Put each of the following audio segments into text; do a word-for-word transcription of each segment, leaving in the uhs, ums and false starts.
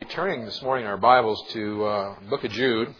turning this morning in our Bibles to uh, the book of Jude.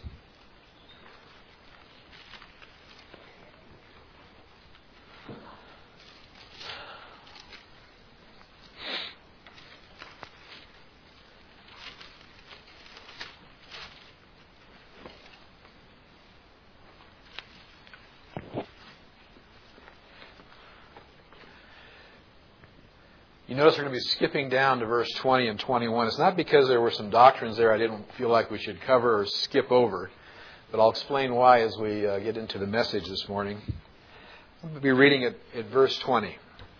You notice we're going to be skipping down to verse twenty and twenty-one. It's not because there were some doctrines there I didn't feel like we should cover or skip over, but I'll explain why as we uh, get into the message this morning. We'll be reading at, at verse twenty.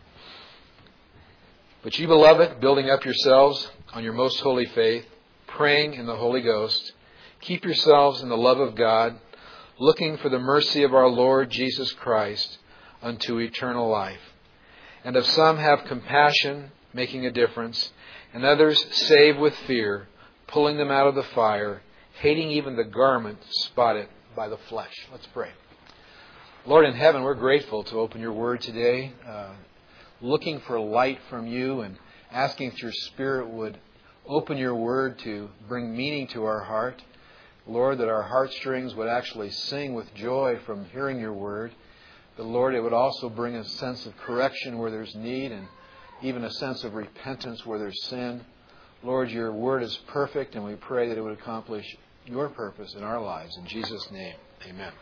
But ye, beloved, building up yourselves on your most holy faith, praying in the Holy Ghost, keep yourselves in the love of God, looking for the mercy of our Lord Jesus Christ unto eternal life. And of some have compassion, making a difference, and others save with fear, pulling them out of the fire, hating even the garment spotted by the flesh. Let's pray. Lord in heaven, we're grateful to open your word today, uh, looking for light from you and asking that your Spirit would open your word to bring meaning to our heart. Lord, that our heartstrings would actually sing with joy from hearing your word. But Lord, it would also bring a sense of correction where there's need and even a sense of repentance where there's sin. Lord, your word is perfect, and we pray that it would accomplish your purpose in our lives. In Jesus' name, amen.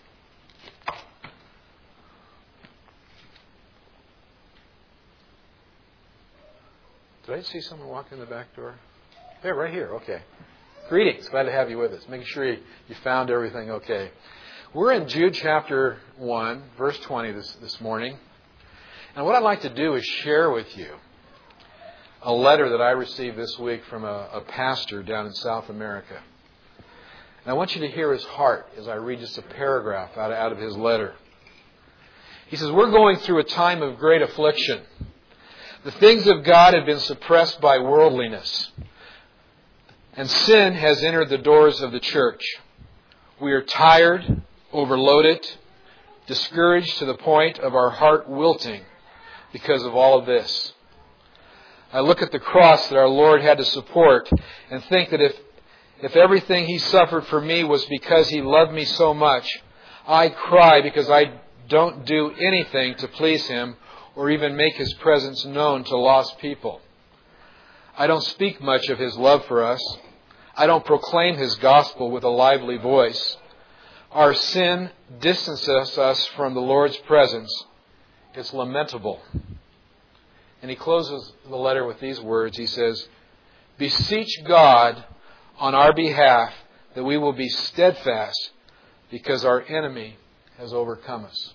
Did I see someone walk in the back door? There, right here. Okay. Greetings. Glad to have you with us. Making sure you, you found everything okay. We're in Jude chapter one, verse twenty this, this morning. And what I'd like to do is share with you a letter that I received this week from a, a pastor down in South America. And I want you to hear his heart as I read just a paragraph out of, out of his letter. He says, we're going through a time of great affliction. The things of God have been suppressed by worldliness, and sin has entered the doors of the church. We are tired, overloaded, discouraged to the point of our heart wilting because of all of this. I look at the cross that our Lord had to support and think that if, if everything He suffered for me was because He loved me so much, I cry because I don't do anything to please Him or even make His presence known to lost people. I don't speak much of His love for us. I don't proclaim His gospel with a lively voice. Our sin distances us from the Lord's presence. It's lamentable. And he closes the letter with these words. He says, beseech God on our behalf that we will be steadfast because our enemy has overcome us.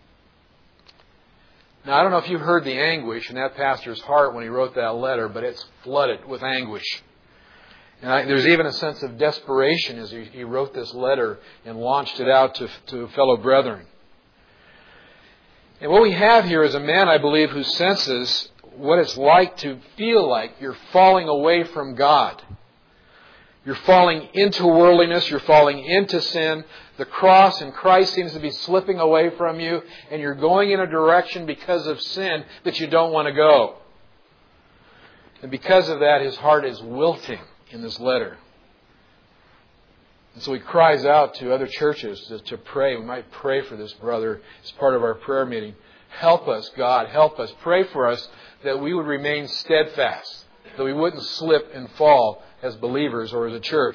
Now, I don't know if you heard the anguish in that pastor's heart when he wrote that letter, but it's flooded with anguish. And I, there's even a sense of desperation as he, he wrote this letter and launched it out to, to fellow brethren. And what we have here is a man, I believe, who senses what it's like to feel like you're falling away from God. You're falling into worldliness. You're falling into sin. The cross and Christ seems to be slipping away from you, and you're going in a direction because of sin that you don't want to go. And because of that, his heart is wilting in this letter. And so he cries out to other churches to, to pray. We might pray for this brother as part of our prayer meeting. Help us, God, help us. Pray for us that we would remain steadfast, that we wouldn't slip and fall as believers or as a church.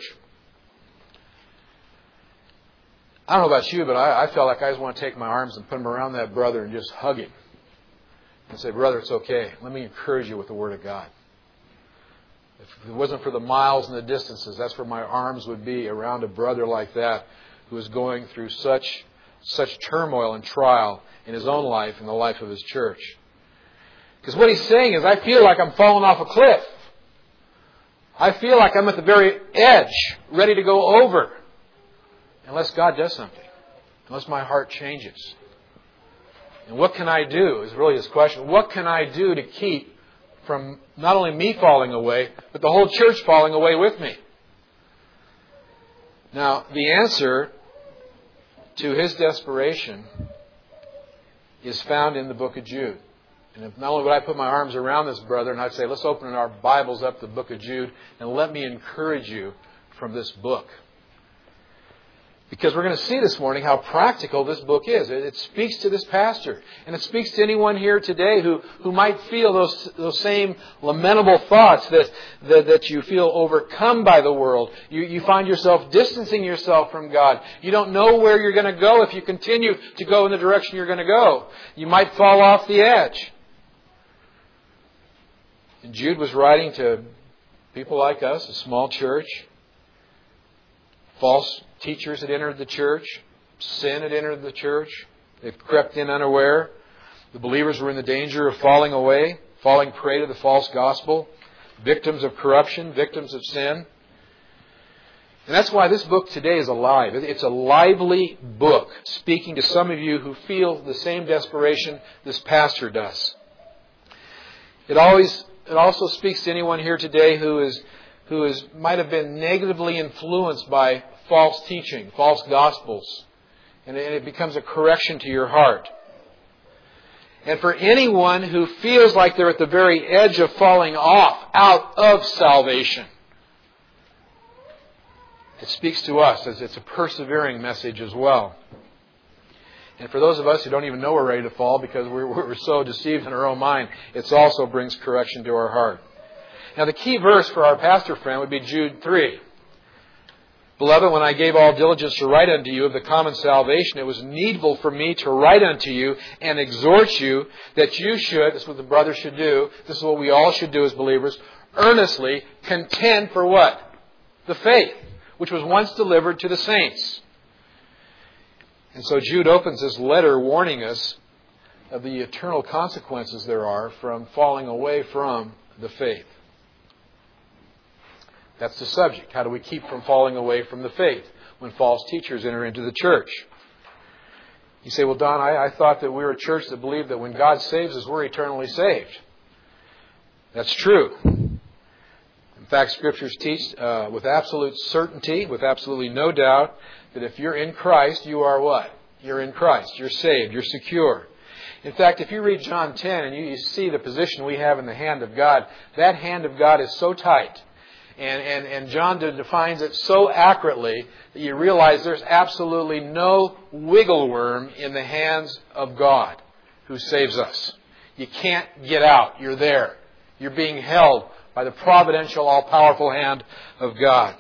I don't know about you, but I, I felt like I just want to take my arms and put them around that brother and just hug him and say, brother, it's okay. Let me encourage you with the Word of God. If it wasn't for the miles and the distances, that's where my arms would be, around a brother like that who is going through such such turmoil and trial in his own life and the life of his church. Because what he's saying is, I feel like I'm falling off a cliff. I feel like I'm at the very edge, ready to go over. Unless God does something. Unless my heart changes. And what can I do is really his question. What can I do to keep from not only me falling away, but the whole church falling away with me? Now, the answer to his desperation is found in the book of Jude. And if not only would I put my arms around this brother, and I'd say, let's open our Bibles up to the book of Jude, and let me encourage you from this book. Because we're going to see this morning how practical this book is. It, it speaks to this pastor. And it speaks to anyone here today who, who might feel those those same lamentable thoughts that, that, that you feel overcome by the world. You, you find yourself distancing yourself from God. You don't know where you're going to go if you continue to go in the direction you're going to go. You might fall off the edge. And Jude was writing to people like us, a small church. False teachers had entered the church. Sin had entered the church. They've crept in unaware. The believers were in the danger of falling away, falling prey to the false gospel, victims of corruption, victims of sin. And that's why this book today is alive. It's a lively book, speaking to some of you who feel the same desperation this pastor does. It always, it also speaks to anyone here today who is who is might have been negatively influenced by false teaching, false gospels. And it becomes a correction to your heart. And for anyone who feels like they're at the very edge of falling off out of salvation, it speaks to us as it's a persevering message as well. And for those of us who don't even know we're ready to fall because we're, we're so deceived in our own mind, it also brings correction to our heart. Now the key verse for our pastor friend would be Jude three. Beloved, when I gave all diligence to write unto you of the common salvation, it was needful for me to write unto you and exhort you that you should, this is what the brothers should do, this is what we all should do as believers, earnestly contend for what? The faith, which was once delivered to the saints. And so Jude opens this letter warning us of the eternal consequences there are from falling away from the faith. That's the subject. How do we keep from falling away from the faith when false teachers enter into the church? You say, well, Don, I, I thought that we were a church that believed that when God saves us, we're eternally saved. That's true. In fact, Scriptures teach uh, with absolute certainty, with absolutely no doubt, that if you're in Christ, you are what? You're in Christ. You're saved. You're secure. In fact, if you read John ten and you, you see the position we have in the hand of God, that hand of God is so tight. And, and, and John defines it so accurately that you realize there's absolutely no wiggle worm in the hands of God who saves us. You can't get out. You're there. You're being held by the providential, all-powerful hand of God.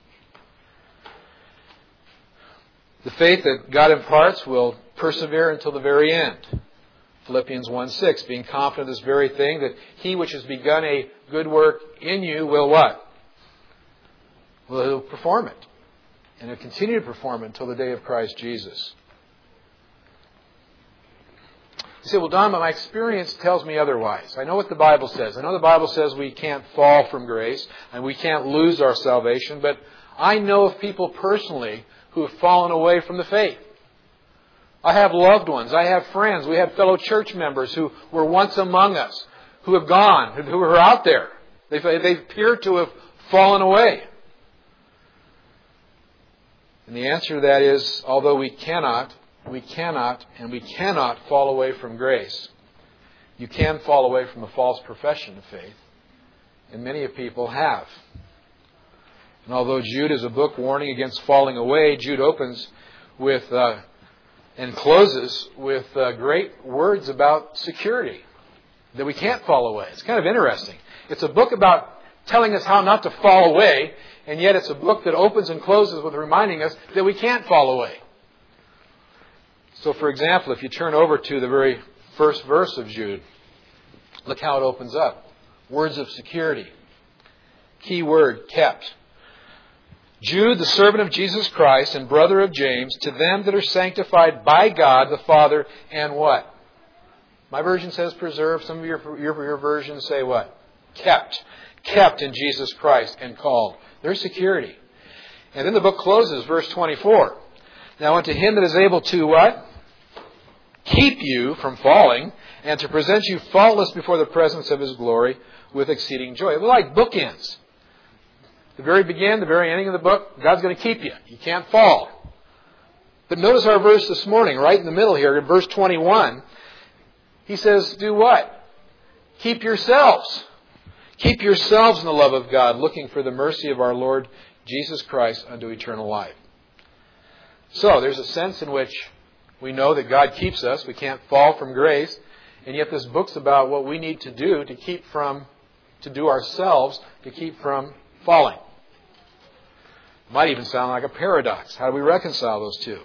The faith that God imparts will persevere until the very end. Philippians one six, being confident of this very thing, that He which has begun a good work in you will what? Well, He'll perform it. And He'll continue to perform it until the day of Christ Jesus. You say, well, Don, but my experience tells me otherwise. I know what the Bible says. I know the Bible says we can't fall from grace and we can't lose our salvation, but I know of people personally who have fallen away from the faith. I have loved ones. I have friends. We have fellow church members who were once among us, who have gone, who are out there. They they appear to have fallen away. And the answer to that is, although we cannot, we cannot, and we cannot fall away from grace, you can fall away from a false profession of faith. And many people have. And although Jude is a book warning against falling away, Jude opens with uh, and closes with uh, great words about security, that we can't fall away. It's kind of interesting. It's a book about telling us how not to fall away, and yet it's a book that opens and closes with reminding us that we can't fall away. So, for example, if you turn over to the very first verse of Jude, look how it opens up. Words of security. Key word, kept. Jude, the servant of Jesus Christ and brother of James, to them that are sanctified by God the Father, and what? My version says preserved. Some of your, your, your versions say what? Kept. Kept in Jesus Christ and called. There's security. And then the book closes, verse twenty-four. Now unto Him that is able to what? Keep you from falling, and to present you faultless before the presence of His glory with exceeding joy. They're like bookends. The very beginning, the very ending of the book, God's going to keep you. You can't fall. But notice our verse this morning, right in the middle here, in verse twenty-one. He says, do what? keep yourselves. Keep yourselves in the love of God, looking for the mercy of our Lord Jesus Christ unto eternal life. So, there's a sense in which we know that God keeps us. We can't fall from grace. And yet this book's about what we need to do to keep from, to do ourselves, to keep from falling. It might even sound like a paradox. How do we reconcile those two?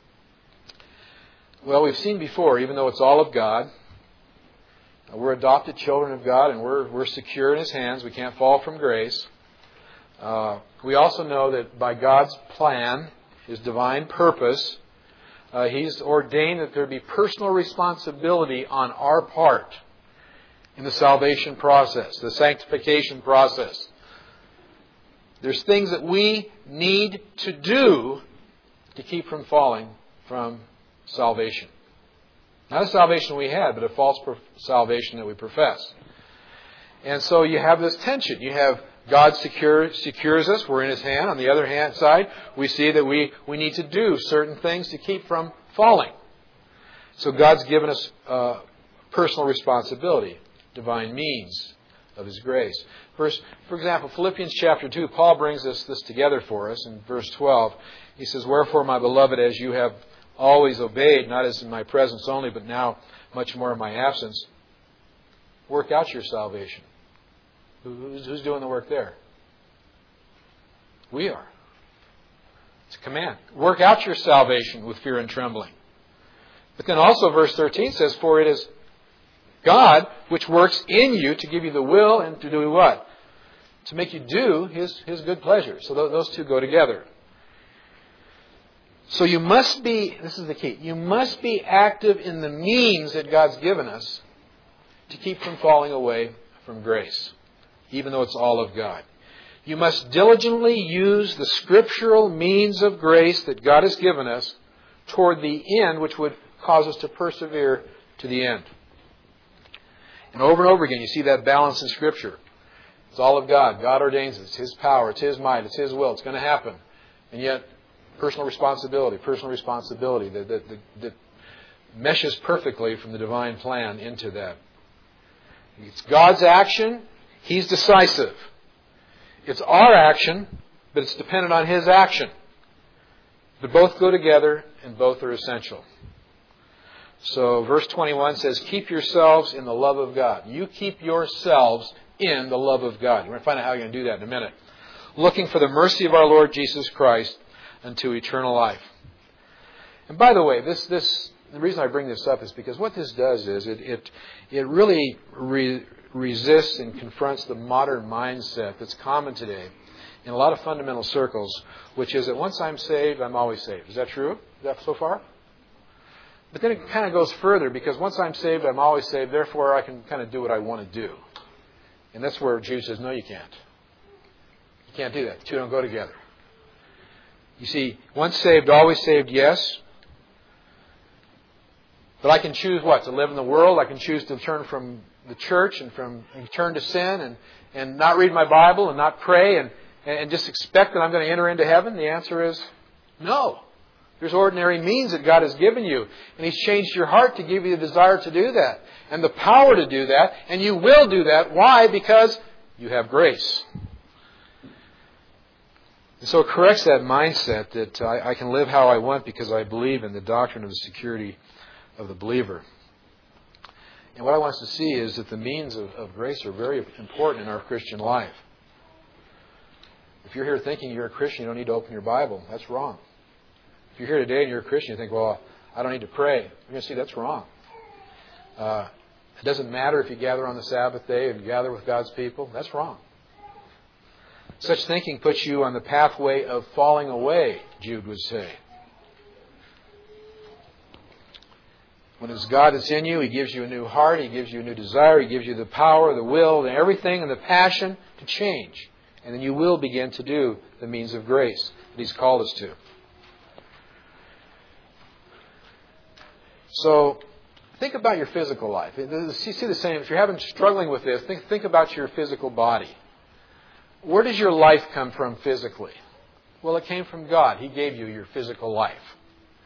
Well, we've seen before, even though it's all of God, we're adopted children of God and we're, we're secure in His hands. We can't fall from grace. Uh, we also know that by God's plan, His divine purpose, uh, He's ordained that there be personal responsibility on our part in the salvation process, the sanctification process. There's things that we need to do to keep from falling from salvation. Not a salvation we had, but a false salvation that we profess. And so you have this tension. You have God secure, secures us. We're in His hand. On the other hand side, we see that we, we need to do certain things to keep from falling. So God's given us uh, personal responsibility, divine means of His grace. Verse, for example, Philippians chapter two, Paul brings this, this together for us in verse twelve. He says, "Wherefore, my beloved, as you have always obeyed, not as in my presence only, but now much more in my absence, work out your salvation." Who's, who's doing the work there? We are. It's a command. Work out your salvation with fear and trembling. But then also verse thirteen says, "For it is God which works in you to give you the will and to do what? To make you do His, His good pleasure." So those two go together. So you must be, this is the key, you must be active in the means that God's given us to keep from falling away from grace, even though it's all of God. You must diligently use the scriptural means of grace that God has given us toward the end, which would cause us to persevere to the end. And over and over again, you see that balance in Scripture. It's all of God. God ordains it. It's His power. It's His might. It's His will. It's going to happen. And yet, personal responsibility, personal responsibility that, that, that, that meshes perfectly from the divine plan into that. It's God's action. He's decisive. It's our action, but it's dependent on His action. But both go together and both are essential. So verse twenty-one says, "Keep yourselves in the love of God." You keep yourselves in the love of God. We're going to find out how you're going to do that in a minute. "Looking for the mercy of our Lord Jesus Christ unto eternal life." And by the way, this this the reason I bring this up is because what this does is it it, it really re, resists and confronts the modern mindset that's common today in a lot of fundamental circles, which is that once I'm saved, I'm always saved. Is that true? Is that so far? But then it kind of goes further, because once I'm saved, I'm always saved, therefore I can kind of do what I want to do. And that's where Jude says, no, you can't. You can't do that. The two don't go together. You see, once saved, always saved, yes. But I can choose what? To live in the world. I can choose to turn from the church and from and turn to sin and, and not read my Bible and not pray and, and just expect that I'm going to enter into heaven. The answer is no. There's ordinary means that God has given you. And He's changed your heart to give you the desire to do that. And the power to do that. And you will do that. Why? Because you have grace. And so it corrects that mindset that I, I can live how I want because I believe in the doctrine of the security of the believer. And what I want us to see is that the means of, of grace are very important in our Christian life. If you're here thinking you're a Christian, you don't need to open your Bible. That's wrong. If you're here today and you're a Christian, you think, well, I don't need to pray. You're going to see that's wrong. Uh, it doesn't matter if you gather on the Sabbath day and gather with God's people. That's wrong. Such thinking puts you on the pathway of falling away, Jude would say. When it's God that's in you, He gives you a new heart, He gives you a new desire, He gives you the power, the will, and everything, and the passion to change. And then you will begin to do the means of grace that He's called us to. So, think about your physical life. You see the same. If you're having struggling with this, think, think about your physical body. Where does your life come from physically? Well, it came from God. He gave you your physical life.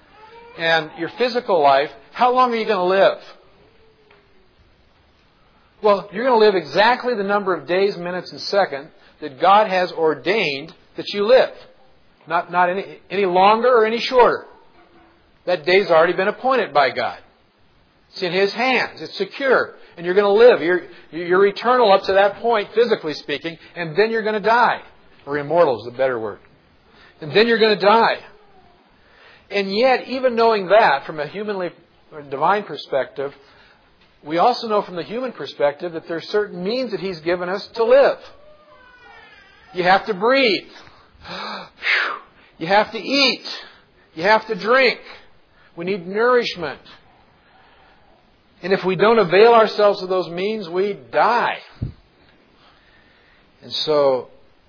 And your physical life, how long are you going to live? Well, you're going to live exactly the number of days, minutes, and seconds that God has ordained that you live. Not, not any, any longer or any shorter. That day's already been appointed by God. It's in His hands. It's secure. And you're going to live. You're, you're eternal up to that point, physically speaking, and then you're going to die. Or immortal is the better word. And then you're going to die. And yet, even knowing that from a humanly or divine perspective, we also know from the human perspective that there are certain means that He's given us to live. You have to breathe. You have to eat. You have to drink. We need nourishment. And if we don't avail ourselves of those means, we die. And so,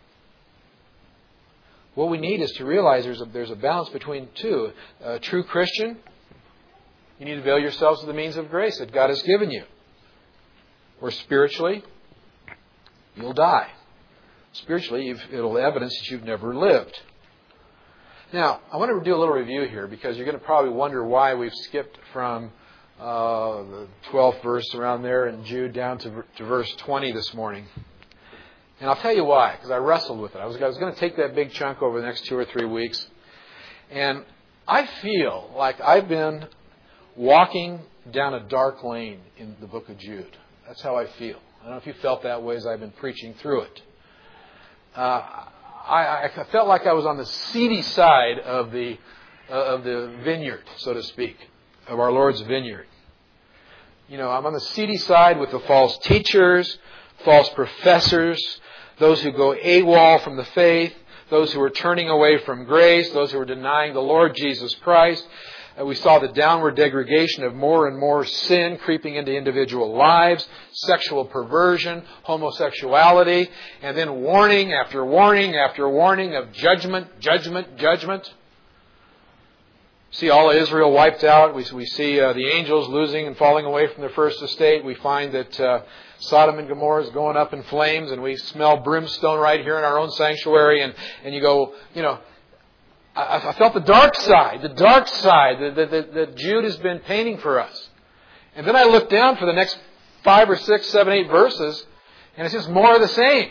what we need is to realize there's a, there's a balance between two. A true Christian, you need to avail yourselves of the means of grace that God has given you. Or spiritually, you'll die. Spiritually, you've, it'll evidence that you've never lived. Now, I want to do a little review here because you're going to probably wonder why we've skipped from uh, the twelfth verse around there in Jude down to, to verse twenty this morning. And I'll tell you why, because I wrestled with it. I was, I was going to take that big chunk over the next two or three weeks. And I feel like I've been walking down a dark lane in the book of Jude. That's how I feel. I don't know if you felt that way as I've been preaching through it. Uh, I, I felt like I was on the seedy side of the uh, of the vineyard, so to speak, of our Lord's vineyard. You know, I'm on the seedy side with the false teachers, false professors, those who go AWOL from the faith, those who are turning away from grace, those who are denying the Lord Jesus Christ. Uh, we saw the downward degradation of more and more sin creeping into individual lives, sexual perversion, homosexuality, and then warning after warning after warning of judgment, judgment, judgment. See all of Israel wiped out. We, we see uh, the angels losing and falling away from their first estate. We find that uh, Sodom and Gomorrah is going up in flames, and we smell brimstone right here in our own sanctuary. And, and you go, you know, I, I felt the dark side, the dark side that, that, that Jude has been painting for us. And then I looked down for the next five or six, seven, eight verses, and it's just more of the same.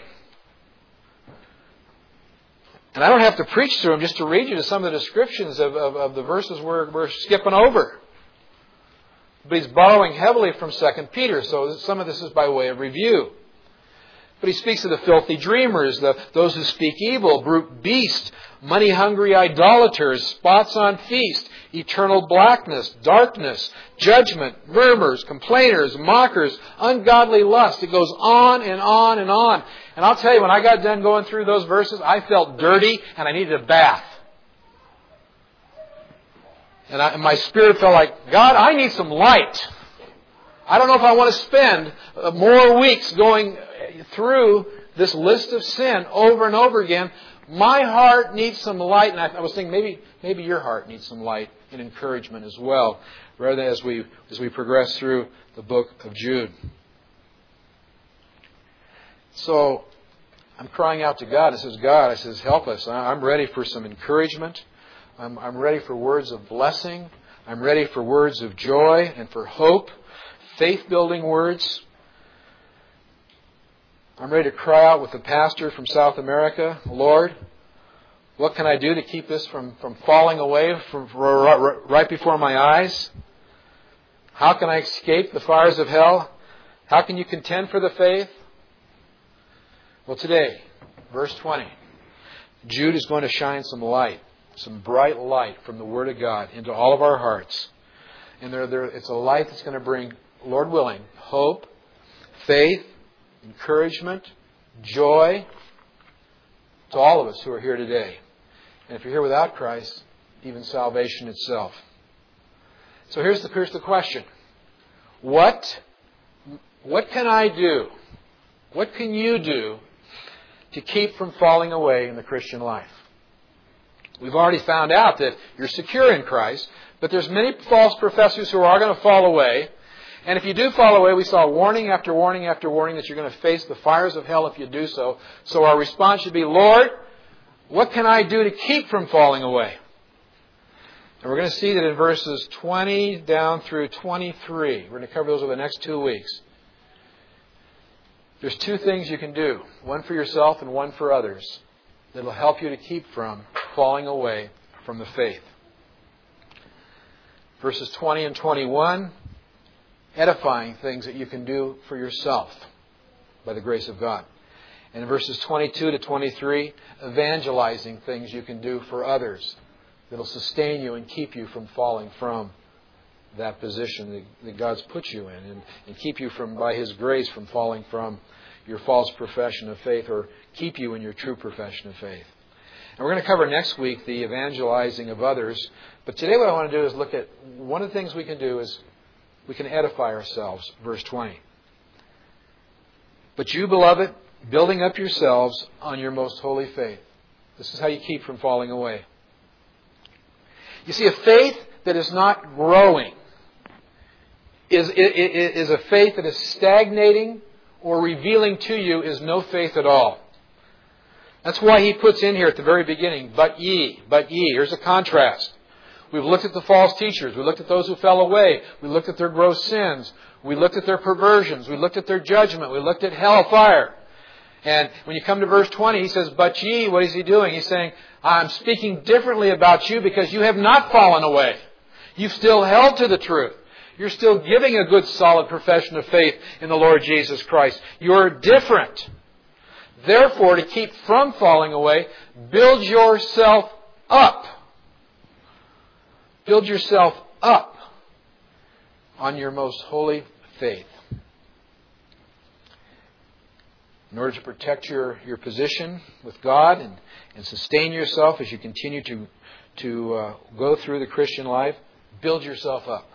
And I don't have to preach through them, just to read you to some of the descriptions of, of, of the verses we're, we're skipping over. But he's borrowing heavily from Second Peter, so some of this is by way of review. But he speaks of the filthy dreamers, the, those who speak evil, brute beast, money-hungry idolaters, spots on feast, eternal blackness, darkness, judgment, murmurers, complainers, mockers, ungodly lust. It goes on and on and on. And I'll tell you, when I got done going through those verses, I felt dirty and I needed a bath. And, I, and my spirit felt like, God, I need some light. I don't know if I want to spend more weeks going through this list of sin over and over again. My heart needs some light, and I, I was thinking maybe maybe your heart needs some light and encouragement as well, rather as we as we progress through the book of Jude. So I'm crying out to God. I says, God, I says, help us. I'm ready for some encouragement. I'm, I'm ready for words of blessing. I'm ready for words of joy and for hope, faith-building words. I'm ready to cry out with the pastor from South America, Lord, what can I do to keep this from, from falling away from, right before my eyes? How can I escape the fires of hell? How can you contend for the faith? Well, today, verse twenty, Jude is going to shine some light, some bright light from the Word of God into all of our hearts. And there, there, it's a light that's going to bring, Lord willing, hope, faith, encouragement, joy to all of us who are here today. And if you're here without Christ, even salvation itself. So here's the, here's the question. What, what can I do? What can you do to keep from falling away in the Christian life? We've already found out that you're secure in Christ, but there's many false professors who are going to fall away. And if you do fall away, we saw warning after warning after warning that you're going to face the fires of hell if you do so. So our response should be, Lord, what can I do to keep from falling away? And we're going to see that in verses twenty down through twenty-three. We're going to cover those over the next two weeks. There's two things you can do, one for yourself and one for others, that will help you to keep from falling away from the faith. Verses twenty and twenty-one, edifying things that you can do for yourself by the grace of God. And in verses twenty-two to twenty-three, evangelizing things you can do for others that will sustain you and keep you from falling from that position that, that God's put you in, and, and keep you from, by His grace, from falling from your false profession of faith, or keep you in your true profession of faith. And we're going to cover next week the evangelizing of others. But today what I want to do is look at one of the things we can do is we can edify ourselves. Verse twenty. But you, beloved, building up yourselves on your most holy faith. This is how you keep from falling away. You see, a faith that is not growing is, is, is a faith that is stagnating or revealing to you is no faith at all. That's why he puts in here at the very beginning, but ye, but ye. Here's a contrast. We've looked at the false teachers. We looked at those who fell away. We looked at their gross sins. We looked at their perversions. We looked at their judgment. We looked at hellfire. And when you come to verse twenty, he says, but ye, what is he doing? He's saying, I'm speaking differently about you because you have not fallen away. You've still held to the truth. You're still giving a good, solid profession of faith in the Lord Jesus Christ. You're different. Therefore, to keep from falling away, build yourself up. Build yourself up on your most holy faith. In order to protect your, your position with God and, and sustain yourself as you continue to, to uh, go through the Christian life, build yourself up.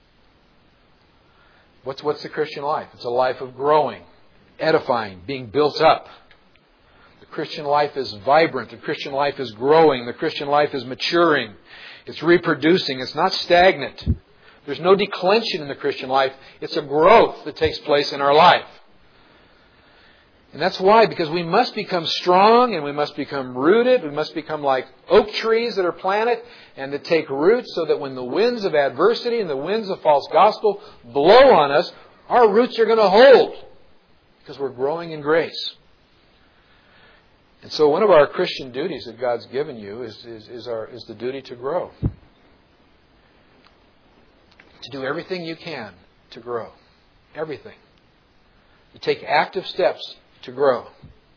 What's, what's the Christian life? It's a life of growing, edifying, being built up. The Christian life is vibrant. The Christian life is growing. The Christian life is maturing. It's reproducing. It's not stagnant. There's no declension in the Christian life. It's a growth that takes place in our life. And that's why, because we must become strong and we must become rooted. We must become like oak trees that are planted and that take root so that when the winds of adversity and the winds of false gospel blow on us, our roots are going to hold because we're growing in grace. And so one of our Christian duties that God's given you is, is, is, our, is the duty to grow. To do everything you can to grow. Everything. You take active steps to grow.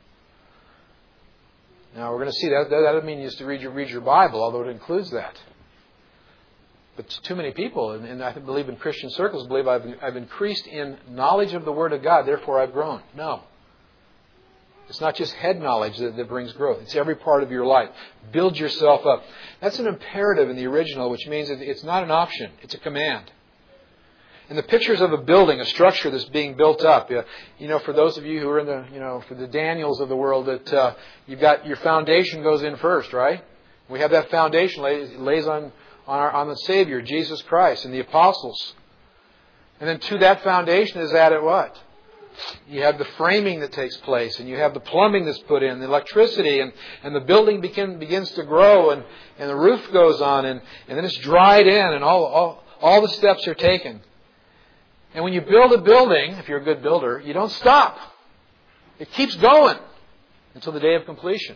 Now we're going to see that. That doesn't mean you just read your, read your Bible, although it includes that. But too many people, and, and I believe in Christian circles, believe I've, I've increased in knowledge of the Word of God, therefore I've grown. No. It's not just head knowledge that, that brings growth. It's every part of your life. Build yourself up. That's an imperative in the original, which means that it's not an option. It's a command. And the pictures of a building, a structure that's being built up. You know, for those of you who are in the, you know, for the Daniels of the world, that uh, you've got your foundation goes in first, right? We have that foundation lays, lays on on, our, on the Savior, Jesus Christ, and the apostles. And then to that foundation is added what? You have the framing that takes place, and you have the plumbing that's put in, the electricity, and, and the building begin, begins to grow, and, and the roof goes on, and, and then it's dried in, and all, all, all the steps are taken. And when you build a building, if you're a good builder, you don't stop. It keeps going until the day of completion.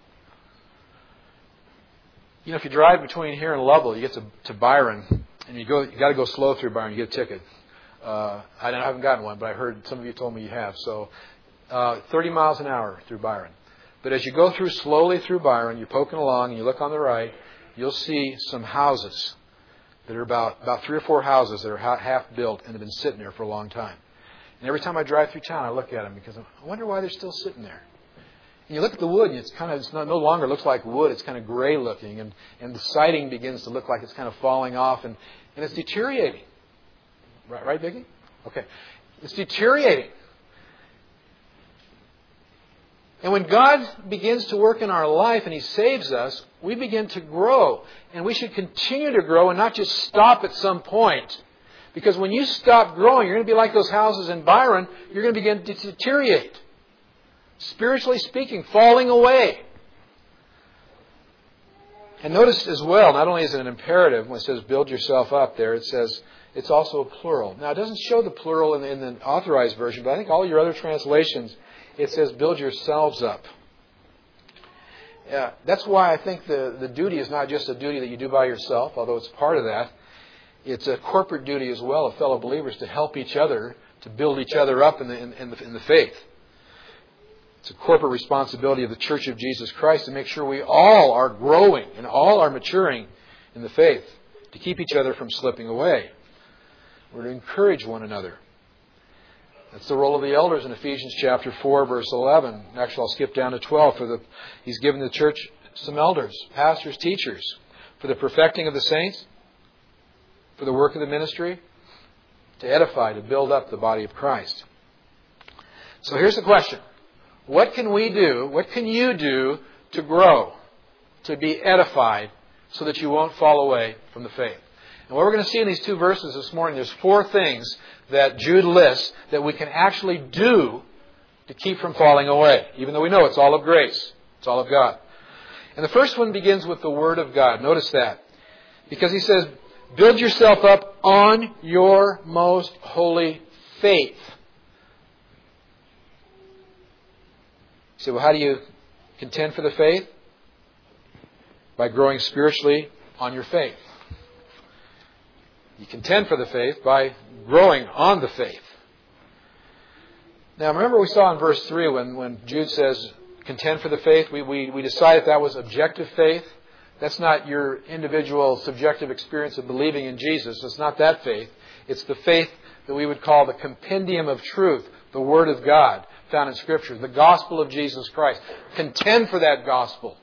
You know, if you drive between here and Lovell, you get to, to Byron, and you go, you got to go slow through Byron, you get a ticket. Uh, I haven't gotten one, but I heard some of you told me you have. So, uh, thirty miles an hour through Byron. But as you go through slowly through Byron, you're poking along, and you look on the right, you'll see some houses that are about, about three or four houses that are half built and have been sitting there for a long time. And every time I drive through town, I look at them because I wonder why they're still sitting there. And you look at the wood, and it's kind of, it's not, no longer looks like wood. It's kind of gray looking, and, and the siding begins to look like it's kind of falling off, and, and it's deteriorating. Right, right, Vicki? Okay. It's deteriorating. And when God begins to work in our life and He saves us, we begin to grow. And we should continue to grow and not just stop at some point. Because when you stop growing, you're going to be like those houses in Byron. You're going to begin to deteriorate. Spiritually speaking, falling away. And notice as well, not only is it an imperative when it says build yourself up there, it says it's also a plural. Now, it doesn't show the plural in the, in the authorized version, but I think all your other translations, it says build yourselves up. Yeah, that's why I think the, the duty is not just a duty that you do by yourself, although it's part of that. It's a corporate duty as well of fellow believers to help each other, to build each other up in the, in, in the, in the faith. It's a corporate responsibility of the Church of Jesus Christ to make sure we all are growing and all are maturing in the faith, to keep each other from slipping away. We're to encourage one another. That's the role of the elders in Ephesians chapter four, verse eleven. Actually, I'll skip down to twelve. For the, he's given the church some elders, pastors, teachers, for the perfecting of the saints, for the work of the ministry, to edify, to build up the body of Christ. So here's the question. What can we do, what can you do to grow, to be edified, so that you won't fall away from the faith? And what we're going to see in these two verses this morning, there's four things that Jude lists that we can actually do to keep from falling away, even though we know it's all of grace. It's all of God. And the first one begins with the Word of God. Notice that. Because he says, build yourself up on your most holy faith. You say, well, how do you contend for the faith? By growing spiritually on your faith. You contend for the faith by growing on the faith. Now, remember we saw in verse three when, when Jude says, contend for the faith, we, we, we decided that was objective faith. That's not your individual subjective experience of believing in Jesus. It's not that faith. It's the faith that we would call the compendium of truth, the Word of God found in Scripture, the gospel of Jesus Christ. Contend for that gospel.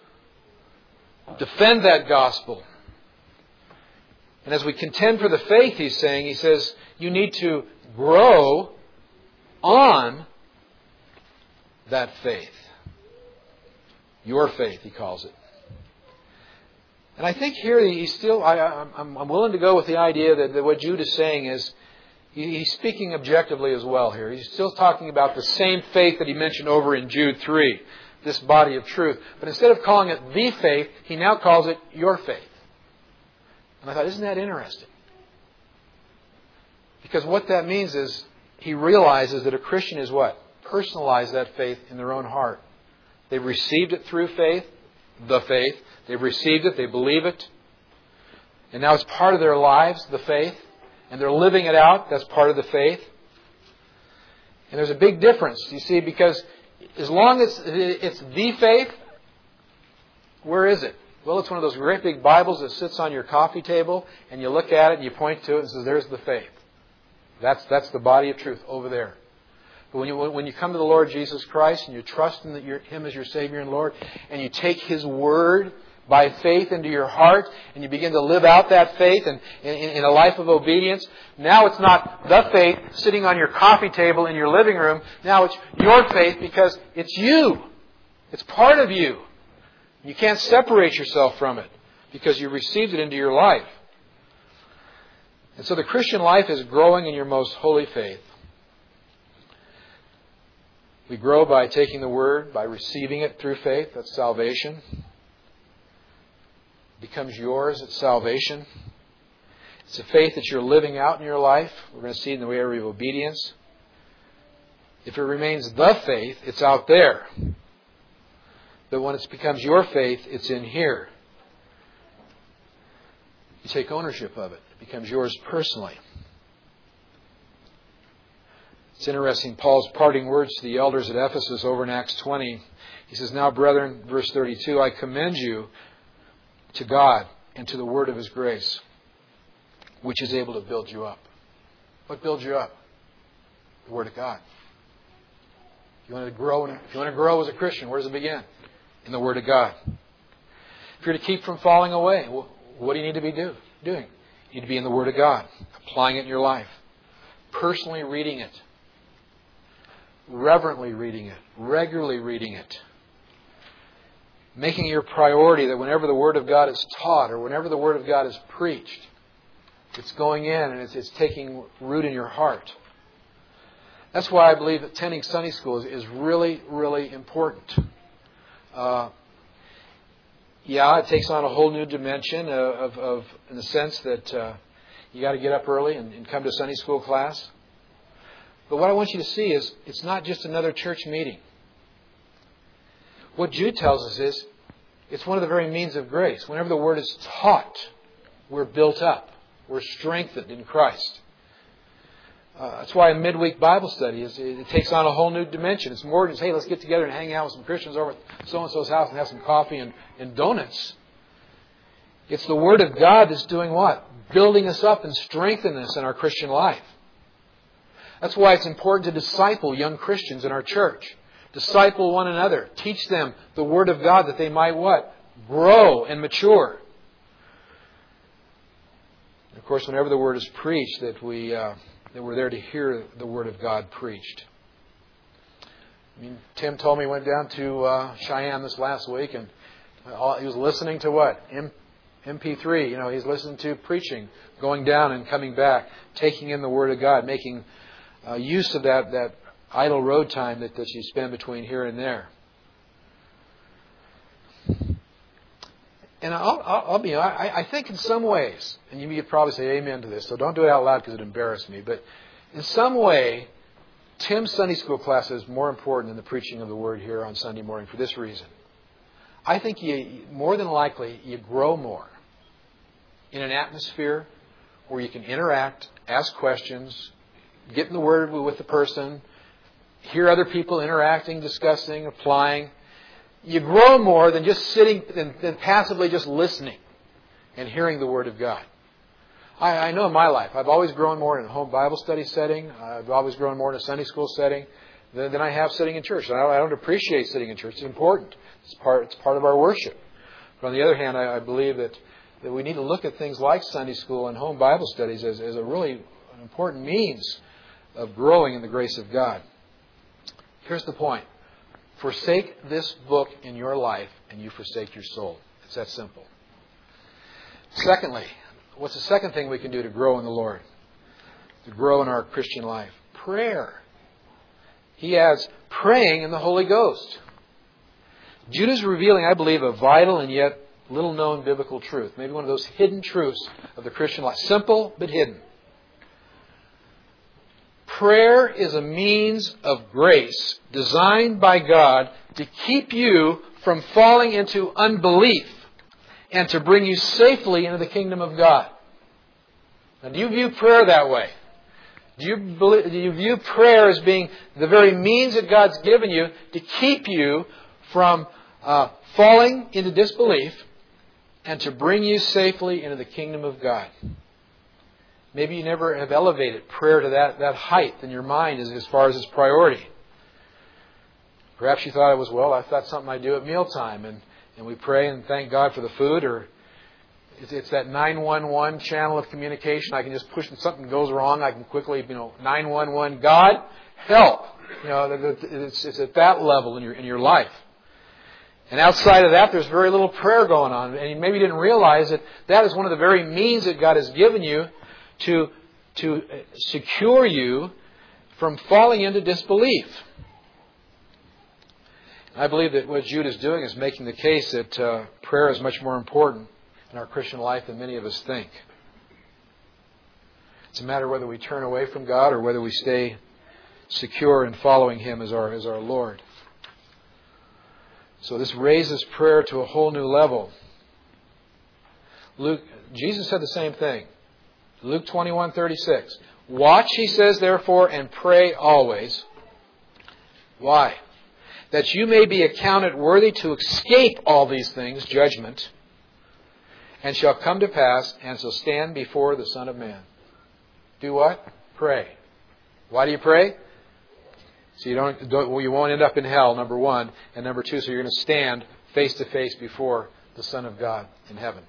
Defend that gospel. And as we contend for the faith, he's saying, he says, you need to grow on that faith. Your faith, he calls it. And I think here he's still, I, I'm, I'm willing to go with the idea that, that what Jude is saying is, he, he's speaking objectively as well here. He's still talking about the same faith that he mentioned over in Jude three, this body of truth. But instead of calling it the faith, he now calls it your faith. And I thought, isn't that interesting? Because what that means is he realizes that a Christian is what? Personalize that faith in their own heart. They've received it through faith, the faith. They've received it, they believe it. And now it's part of their lives, the faith. And they're living it out, that's part of the faith. And there's a big difference, you see, because as long as it's the faith, where is it? Well, it's one of those great big Bibles that sits on your coffee table, and you look at it and you point to it and says, there's the faith. That's that's the body of truth over there. But when you when you come to the Lord Jesus Christ and you trust in Him as your Savior and Lord, and you take His Word by faith into your heart, and you begin to live out that faith and in, in a life of obedience, now it's not the faith sitting on your coffee table in your living room. Now it's your faith because it's you. It's part of you. You can't separate yourself from it because you received it into your life. And so the Christian life is growing in your most holy faith. We grow by taking the Word, by receiving it through faith. That's salvation. It becomes yours at salvation. It's a faith that you're living out in your life. We're going to see it in the way of obedience. If it remains the faith, it's out there. But when it becomes your faith, it's in here. You take ownership of it. It becomes yours personally. It's interesting, Paul's parting words to the elders at Ephesus over in Acts twenty. He says, now, brethren, verse thirty-two, I commend you to God and to the word of His grace, which is able to build you up. What builds you up? The Word of God. If you want to grow, if you want to grow as a Christian, where does it begin? In the Word of God. If you're to keep from falling away, what do you need to be do, doing? You need to be in the Word of God, applying it in your life, personally reading it, reverently reading it, regularly reading it, making it your priority that whenever the Word of God is taught or whenever the Word of God is preached, it's going in and it's, it's taking root in your heart. That's why I believe attending Sunday school is, is really, really important. Uh, yeah, it takes on a whole new dimension of, of, of in the sense that uh, you got to get up early and, and come to Sunday school class. But what I want you to see is it's not just another church meeting. What Jude tells us is it's one of the very means of grace. Whenever the Word is taught, we're built up. We're strengthened in Christ. Uh, that's why a midweek Bible study is it, it takes on a whole new dimension. It's more than just, hey, let's get together and hang out with some Christians over at so-and-so's house and have some coffee and, and donuts. It's the Word of God that's doing what? Building us up and strengthening us in our Christian life. That's why it's important to disciple young Christians in our church. Disciple one another. Teach them the Word of God that they might what? Grow and mature. And of course, whenever the Word is preached, that we uh, that we're there to hear the Word of God preached. I mean, Tim told me he went down to uh, Cheyenne this last week, and all, he was listening to what? M- MP3. You know, he's listening to preaching, going down and coming back, taking in the Word of God, making uh, use of that that. idle road time that, that you spend between here and there. And I'll, I'll, I'll be, I, I think in some ways, and you could probably say amen to this, so don't do it out loud because it embarrassed me, but in some way, Tim's Sunday school class is more important than the preaching of the Word here on Sunday morning for this reason. I think you, more than likely, you grow more in an atmosphere where you can interact, ask questions, get in the Word with the person, hear other people interacting, discussing, applying. You grow more than just sitting, than, than passively just listening and hearing the Word of God. I, I know in my life, I've always grown more in a home Bible study setting. I've always grown more in a Sunday school setting than, than I have sitting in church. I, I don't appreciate sitting in church. It's important. It's part, it's part of our worship. But on the other hand, I, I believe that, that we need to look at things like Sunday school and home Bible studies as, as a really an important means of growing in the grace of God. Here's the point. Forsake this book in your life and you forsake your soul. It's that simple. Secondly, what's the second thing we can do to grow in the Lord? To grow in our Christian life? Prayer. He adds praying in the Holy Ghost. Jude is revealing, I believe, a vital and yet little known biblical truth. Maybe one of those hidden truths of the Christian life. Simple but hidden. Prayer is a means of grace designed by God to keep you from falling into unbelief and to bring you safely into the kingdom of God. Now, do you view prayer that way? Do you, believe, do you view prayer as being the very means that God's given you to keep you from uh, falling into disbelief and to bring you safely into the kingdom of God? Maybe you never have elevated prayer to that, that height in your mind as, as far as its priority. Perhaps you thought it was, well, I thought something I do at mealtime, and, and we pray and thank God for the food, or it's, it's that nine one one channel of communication. I can just push, and something goes wrong, I can quickly, you know, nine one one, God, help. You know, it's, it's at that level in your in your life. And outside of that, there's very little prayer going on, and you maybe didn't realize that that is one of the very means that God has given you to, to secure you from falling into disbelief. I believe that what Jude is doing is making the case that uh, prayer is much more important in our Christian life than many of us think. It's a matter whether we turn away from God or whether we stay secure in following Him as our, as our Lord. So this raises prayer to a whole new level. Luke, Jesus said the same thing. Luke twenty-one thirty-six. Watch, he says, therefore, and pray always. Why? That you may be accounted worthy to escape all these things, judgment, and shall come to pass, and shall stand before the Son of Man. Do what? Pray. Why do you pray? So you don't, don't well, you won't end up in hell, number one, and number two, so you're going to stand face to face before the Son of God in heaven.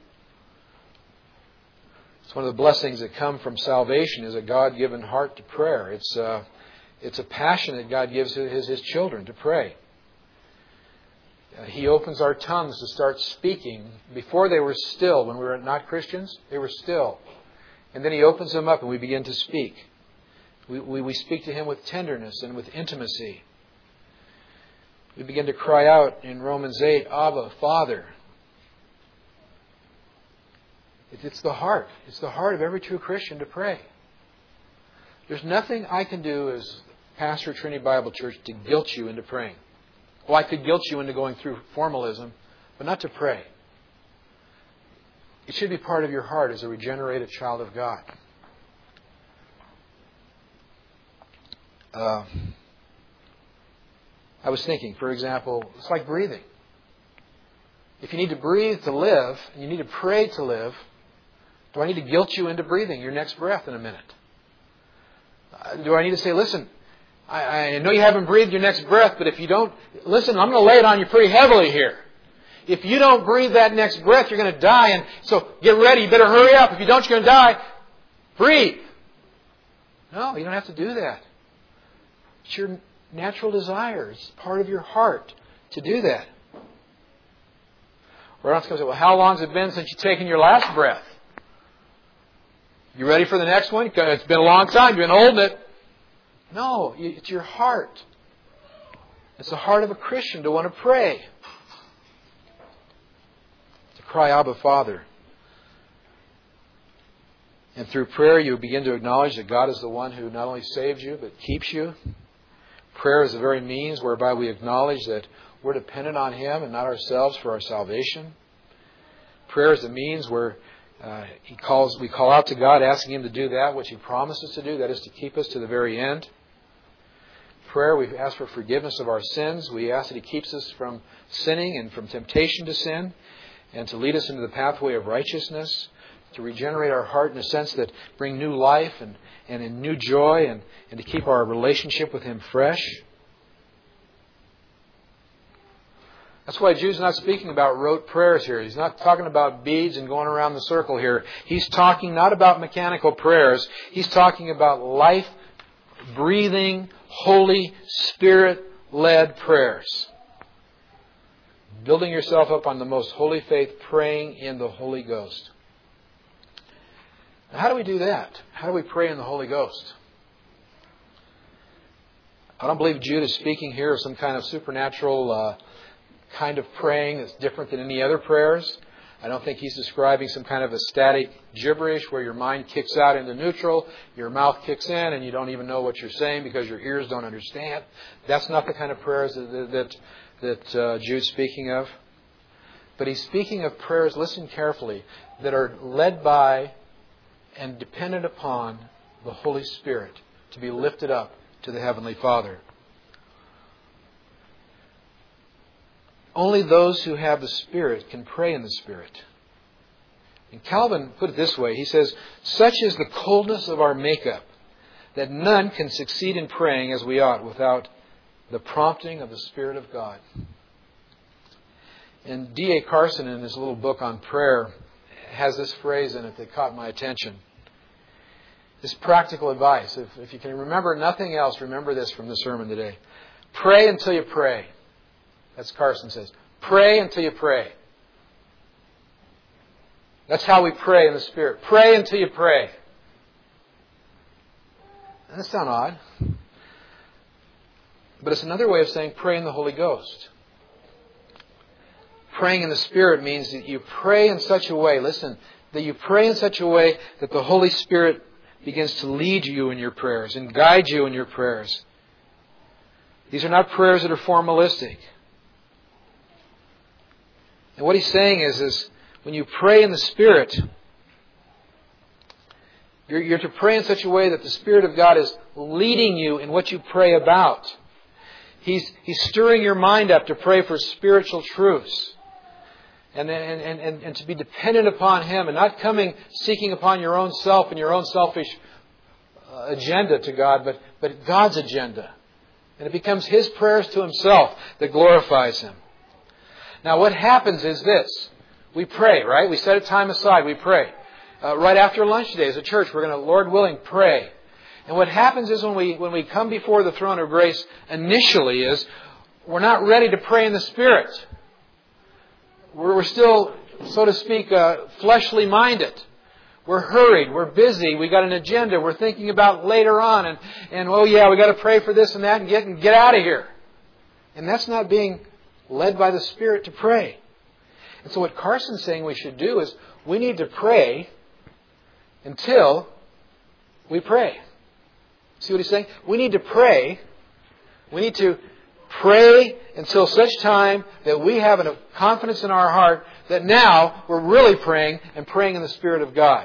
It's one of the blessings that come from salvation is a God-given heart to prayer. It's uh, it's a passion that God gives His, His children to pray. Uh, he opens our tongues to start speaking. Before they were still, when we were not Christians, they were still. And then He opens them up and we begin to speak. We, we, we speak to Him with tenderness and with intimacy. We begin to cry out in Romans eight, Abba, Father. It's the heart. It's the heart of every true Christian to pray. There's nothing I can do as pastor of Trinity Bible Church to guilt you into praying. Well, I could guilt you into going through formalism, but not to pray. It should be part of your heart as a regenerated child of God. Uh, I was thinking, for example, it's like breathing. If you need to breathe to live, and you need to pray to live, do I need to guilt you into breathing your next breath in a minute? Uh, do I need to say, listen, I, I know you haven't breathed your next breath, but if you don't, listen, I'm going to lay it on you pretty heavily here. If you don't breathe that next breath, you're going to die. And so get ready. You better hurry up. If you don't, you're going to die. Breathe. No, you don't have to do that. It's your natural desire. It's part of your heart to do that. Or else comes, well, how long has it been since you've taken your last breath? You ready for the next one? It's been a long time. You've been holding it. No, it's your heart. It's the heart of a Christian to want to pray. To cry, Abba, Father. And through prayer, you begin to acknowledge that God is the one who not only saves you, but keeps you. Prayer is the very means whereby we acknowledge that we're dependent on Him and not ourselves for our salvation. Prayer is the means where uh, He calls, we call out to God, asking Him to do that which He promises to do, that is to keep us to the very end. Prayer, we ask for forgiveness of our sins. We ask that He keeps us from sinning and from temptation to sin, and to lead us into the pathway of righteousness, to regenerate our heart in a sense that bring new life and, and in new joy, and, and to keep our relationship with Him fresh. That's why Jude's not speaking about rote prayers here. He's not talking about beads and going around the circle here. He's talking not about mechanical prayers. He's talking about life-breathing, Holy Spirit-led prayers. Building yourself up on the most holy faith, praying in the Holy Ghost. Now, how do we do that? How do we pray in the Holy Ghost? I don't believe Jude is speaking here of some kind of supernatural uh, kind of praying that's different than any other prayers. I don't think he's describing some kind of ecstatic gibberish where your mind kicks out into neutral, your mouth kicks in, and you don't even know what you're saying because your ears don't understand. That's not the kind of prayers that that, that uh, Jude's speaking of. But he's speaking of prayers, listen carefully, that are led by and dependent upon the Holy Spirit to be lifted up to the Heavenly Father. Only those who have the Spirit can pray in the Spirit. And Calvin put it this way. He says, such is the coldness of our makeup that none can succeed in praying as we ought without the prompting of the Spirit of God. And D A Carson, in his little book on prayer, has this phrase in it that caught my attention. This practical advice. If, if you can remember nothing else, remember this from the sermon today. Pray until you pray. As Carson says, pray until you pray. That's how we pray in the Spirit. Pray until you pray. Doesn't that sound odd? But it's another way of saying pray in the Holy Ghost. Praying in the Spirit means that you pray in such a way, listen, that you pray in such a way that the Holy Spirit begins to lead you in your prayers and guide you in your prayers. These are not prayers that are formalistic. And what he's saying is, is when you pray in the Spirit, you're, you're to pray in such a way that the Spirit of God is leading you in what you pray about. He's, he's stirring your mind up to pray for spiritual truths. And, and, and, and, and to be dependent upon Him and not coming seeking upon your own self and your own selfish uh, agenda to God, but, but God's agenda. And it becomes His prayers to Himself that glorifies Him. Now what happens is this. We pray, right? We set a time aside. We pray. Uh, right after lunch today as a church, we're going to, Lord willing, pray. And what happens is when we when we come before the throne of grace initially is we're not ready to pray in the Spirit. We're, we're still, so to speak, uh, fleshly minded. We're hurried. We're busy. We got an agenda. We're thinking about later on. And, and oh yeah, we got to pray for this and that and get, and get out of here. And that's not being led by the Spirit to pray. And so what Carson's saying we should do is we need to pray until we pray. See what he's saying? We need to pray. We need to pray until such time that we have a confidence in our heart that now we're really praying and praying in the Spirit of God.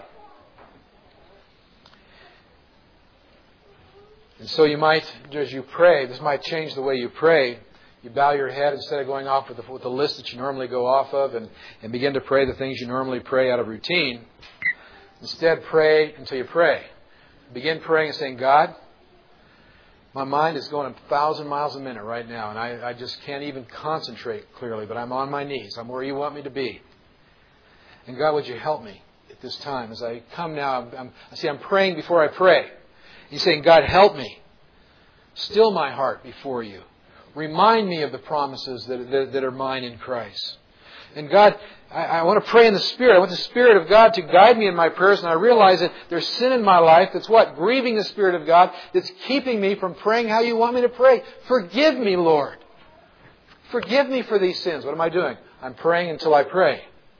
And so you might, as you pray, this might change the way you pray. You bow your head instead of going off with the, with the list that you normally go off of and, and begin to pray the things you normally pray out of routine. Instead, pray until you pray. Begin praying and saying, God, my mind is going a thousand miles a minute right now, and I, I just can't even concentrate clearly, but I'm on my knees. I'm where you want me to be. And God, would you help me at this time? As I come now, I'm, I'm, I see I'm praying before I pray. He's saying, God, help me. Still my heart before you. Remind me of the promises that, that, that are mine in Christ. And God, I, I want to pray in the Spirit. I want the Spirit of God to guide me in my prayers. And I realize that there's sin in my life that's what? Grieving the Spirit of God. That's keeping me from praying how you want me to pray. Forgive me, Lord. Forgive me for these sins. What am I doing? I'm praying until I pray.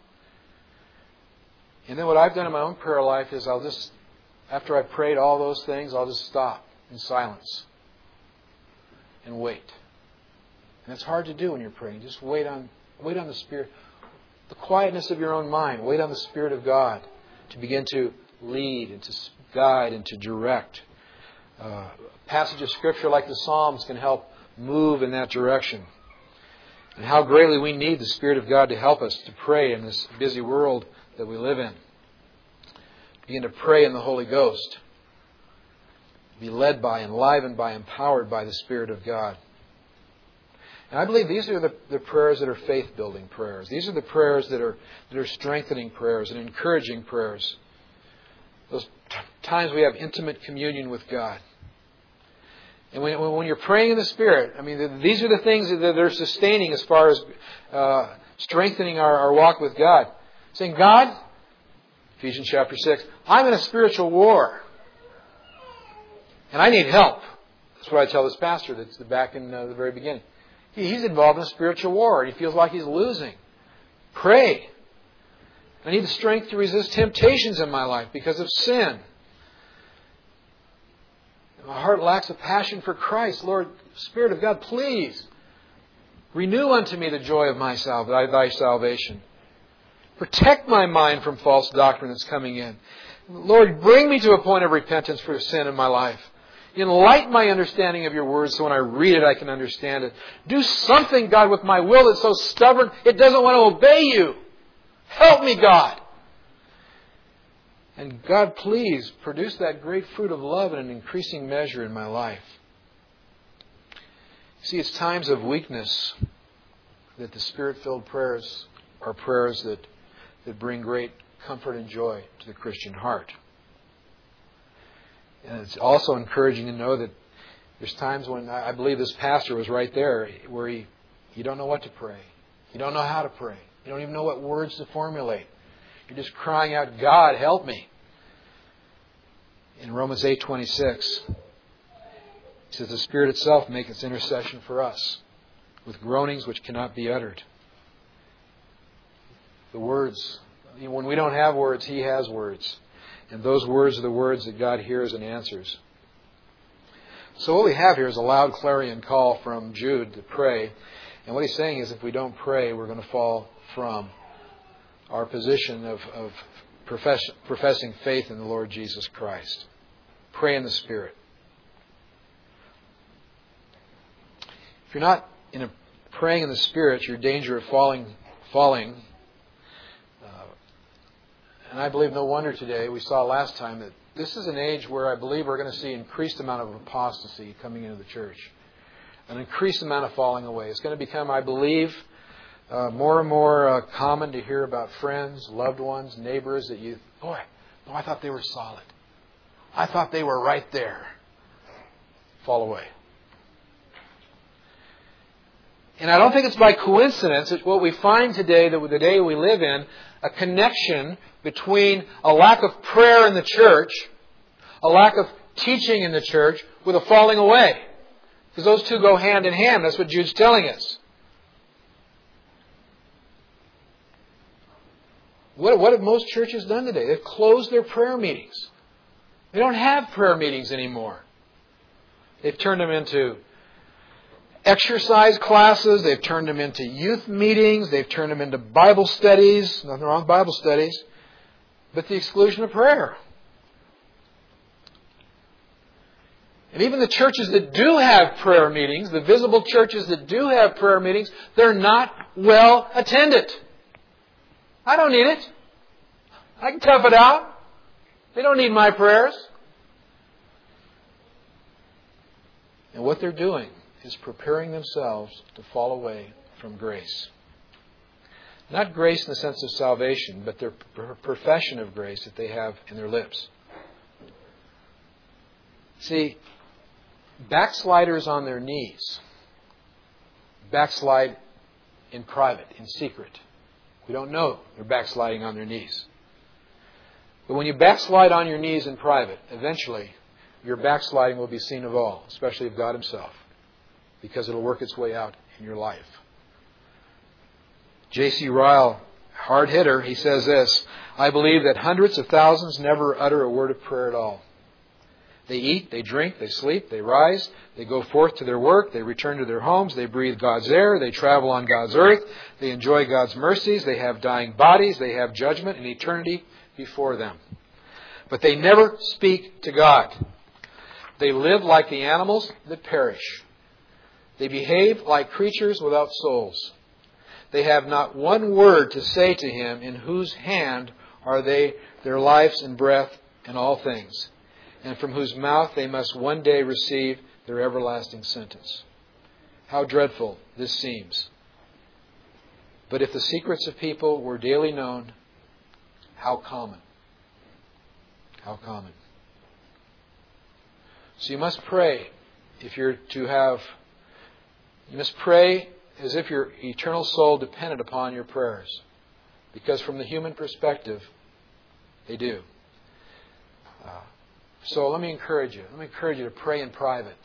And then what I've done in my own prayer life is I'll just, after I've prayed all those things, I'll just stop in silence and wait. And it's hard to do when you're praying. Just wait on wait on the Spirit. The quietness of your own mind. Wait on the Spirit of God to begin to lead and to guide and to direct. Uh, a passage of Scripture like the Psalms can help move in that direction. And how greatly we need the Spirit of God to help us to pray in this busy world that we live in. Begin to pray in the Holy Ghost. Be led by, enlivened by, empowered by the Spirit of God. And I believe these are the, the prayers that are faith-building prayers. These are the prayers that are that are strengthening prayers and encouraging prayers. Those t- times we have intimate communion with God. And when, when you're praying in the Spirit, I mean, these are the things that are sustaining as far as uh, strengthening our, our walk with God. Saying, God, Ephesians chapter six, I'm in a spiritual war. And I need help. That's what I tell this pastor that's back in uh, the very beginning. He's involved in a spiritual war and he feels like he's losing. Pray. I need the strength to resist temptations in my life because of sin. My heart lacks a passion for Christ. Lord, Spirit of God, please renew unto me the joy of my sal- thy salvation. Protect my mind from false doctrine that's coming in. Lord, bring me to a point of repentance for sin in my life. Enlighten my understanding of your words so when I read it I can understand it. Do something, God, with my will that's so stubborn it doesn't want to obey you. Help me, God. And God, please produce that great fruit of love in an increasing measure in my life. See, it's times of weakness that the Spirit-filled prayers are prayers that, that bring great comfort and joy to the Christian heart. And it's also encouraging to know that there's times when I believe this pastor was right there where he, you don't know what to pray. You don't know how to pray. You don't even know what words to formulate. You're just crying out, God, help me. In Romans eight twenty-six, it says, the Spirit itself makes its intercession for us with groanings which cannot be uttered. The words, when we don't have words, He has words. And those words are the words that God hears and answers. So what we have here is a loud clarion call from Jude to pray. And what he's saying is if we don't pray, we're going to fall from our position of, of profess, professing faith in the Lord Jesus Christ. Pray in the Spirit. If you're not in a, praying in the Spirit, you're in danger of falling, falling And I believe no wonder today, we saw last time, that this is an age where I believe we're going to see increased amount of apostasy coming into the church. An increased amount of falling away. It's going to become, I believe, uh, more and more uh, common to hear about friends, loved ones, neighbors that you, boy, boy, I thought they were solid. I thought they were right there. Fall away. And I don't think it's by coincidence. It's what we find today, that with the day we live in, a connection between a lack of prayer in the church, a lack of teaching in the church, with a falling away. Because those two go hand in hand. That's what Jude's telling us. What, what have most churches done today? They've closed their prayer meetings. They don't have prayer meetings anymore. They've turned them into exercise classes. They've turned them into youth meetings. They've turned them into Bible studies. Nothing wrong with Bible studies. But the exclusion of prayer. And even the churches that do have prayer meetings, the visible churches that do have prayer meetings, they're not well attended. I don't need it. I can tough it out. They don't need my prayers. And what they're doing is preparing themselves to fall away from grace. Not grace in the sense of salvation, but their profession of grace that they have in their lips. See, backsliders on their knees backslide in private, in secret. We don't know they're backsliding on their knees. But when you backslide on your knees in private, eventually your backsliding will be seen of all, especially of God Himself, because it'll work its way out in your life. J C Ryle, hard hitter, he says this, I believe that hundreds of thousands never utter a word of prayer at all. They eat, they drink, they sleep, they rise, they go forth to their work, they return to their homes, they breathe God's air, they travel on God's earth, they enjoy God's mercies, they have dying bodies, they have judgment and eternity before them. But they never speak to God. They live like the animals that perish. They behave like creatures without souls. They have not one word to say to Him, in whose hand are they their lives and breath and all things, and from whose mouth they must one day receive their everlasting sentence. How dreadful this seems. But if the secrets of people were daily known, how common. How common. So you must pray if you're to have, you must pray as if your eternal soul depended upon your prayers. Because from the human perspective, they do. Uh, so let me encourage you. Let me encourage you to pray in private.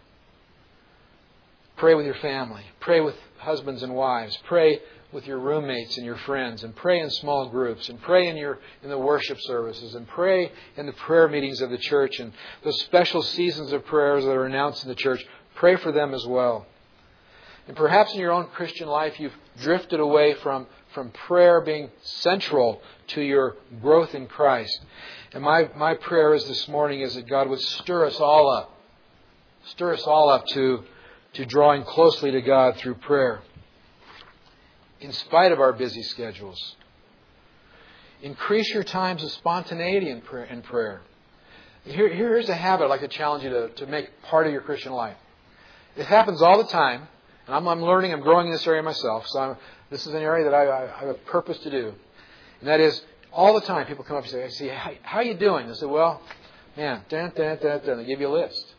Pray with your family. Pray with husbands and wives. Pray with your roommates and your friends. And pray in small groups. And pray in your in the worship services. And pray in the prayer meetings of the church. And those special seasons of prayers that are announced in the church. Pray for them as well. And perhaps in your own Christian life you've drifted away from, from prayer being central to your growth in Christ. And my, my prayer is this morning is that God would stir us all up. Stir us all up to, to drawing closely to God through prayer. In spite of our busy schedules. Increase your times of spontaneity in prayer. In prayer. Here, here's a habit I'd like to challenge you to, to make part of your Christian life. It happens all the time. And I'm, I'm learning, I'm growing in this area myself. So I'm, this is an area that I, I have a purpose to do. And that is, all the time people come up and say, I see, how, how are you doing? I say, well, man, dun, dun, dun, dun. They give you a list.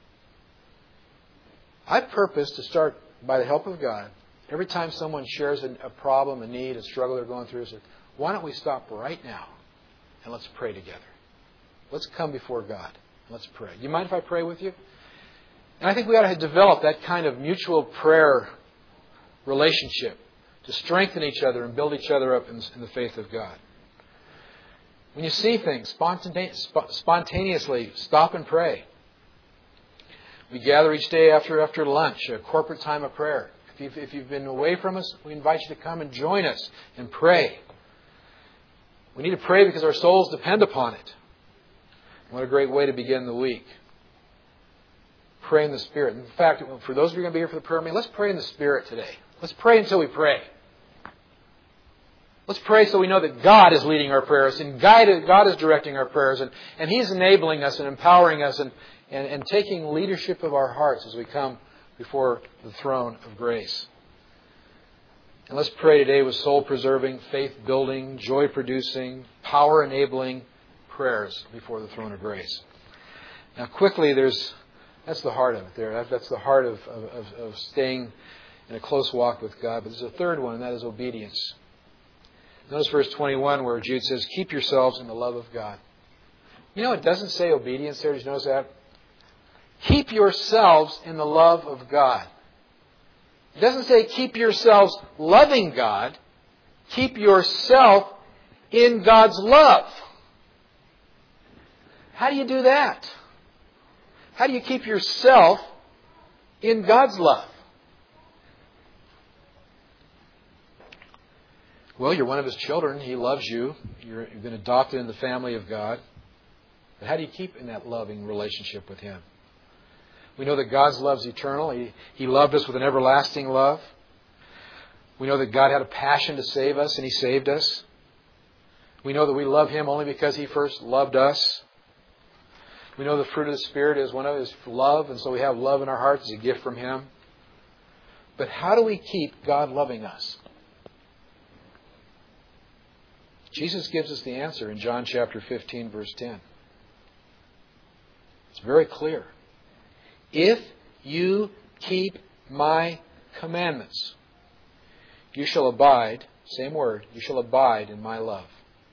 I purpose to start, by the help of God, every time someone shares a, a problem, a need, a struggle they're going through, I say, why don't we stop right now and let's pray together. Let's come before God. Let's pray. You mind if I pray with you? And I think we ought to develop that kind of mutual prayer relationship to strengthen each other and build each other up in, in the faith of God. When you see things, spontaneously stop and pray. We gather each day after after lunch, a corporate time of prayer. If you've, if you've been away from us, we invite you to come and join us and pray. We need to pray because our souls depend upon it. What a great way to begin the week. Pray in the Spirit. In fact, for those of you who are going to be here for the prayer meeting, let's pray in the Spirit today. Let's pray until we pray. Let's pray so we know that God is leading our prayers and guided, God is directing our prayers and, and He's enabling us and empowering us and, and, and taking leadership of our hearts as we come before the throne of grace. And let's pray today with soul-preserving, faith-building, joy-producing, power-enabling prayers before the throne of grace. Now quickly, there's that's the heart of it there. That's the heart of, of, of staying in a close walk with God. But there's a third one, and that is obedience. Notice verse twenty-one where Jude says, keep yourselves in the love of God. You know, it doesn't say obedience there. Did you notice that? Keep yourselves in the love of God. It doesn't say keep yourselves loving God. Keep yourself in God's love. How do you do that? How do you keep yourself in God's love? Well, you're one of His children. He loves you. You're, you've been adopted in the family of God. But how do you keep in that loving relationship with Him? We know that God's love is eternal. He, he loved us with an everlasting love. We know that God had a passion to save us, and He saved us. We know that we love Him only because He first loved us. We know the fruit of the Spirit is one of His love, and so we have love in our hearts as a gift from Him. But how do we keep God loving us? Jesus gives us the answer in John chapter fifteen, verse ten. It's very clear. If you keep my commandments, you shall abide, same word, you shall abide in my love.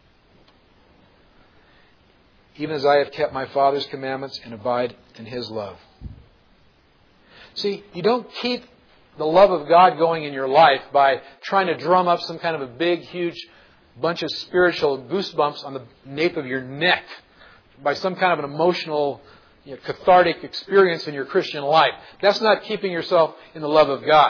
Even as I have kept my Father's commandments and abide in His love. See, you don't keep the love of God going in your life by trying to drum up some kind of a big, huge bunch of spiritual goosebumps on the nape of your neck by some kind of an emotional, you know, cathartic experience in your Christian life. That's not keeping yourself in the love of God.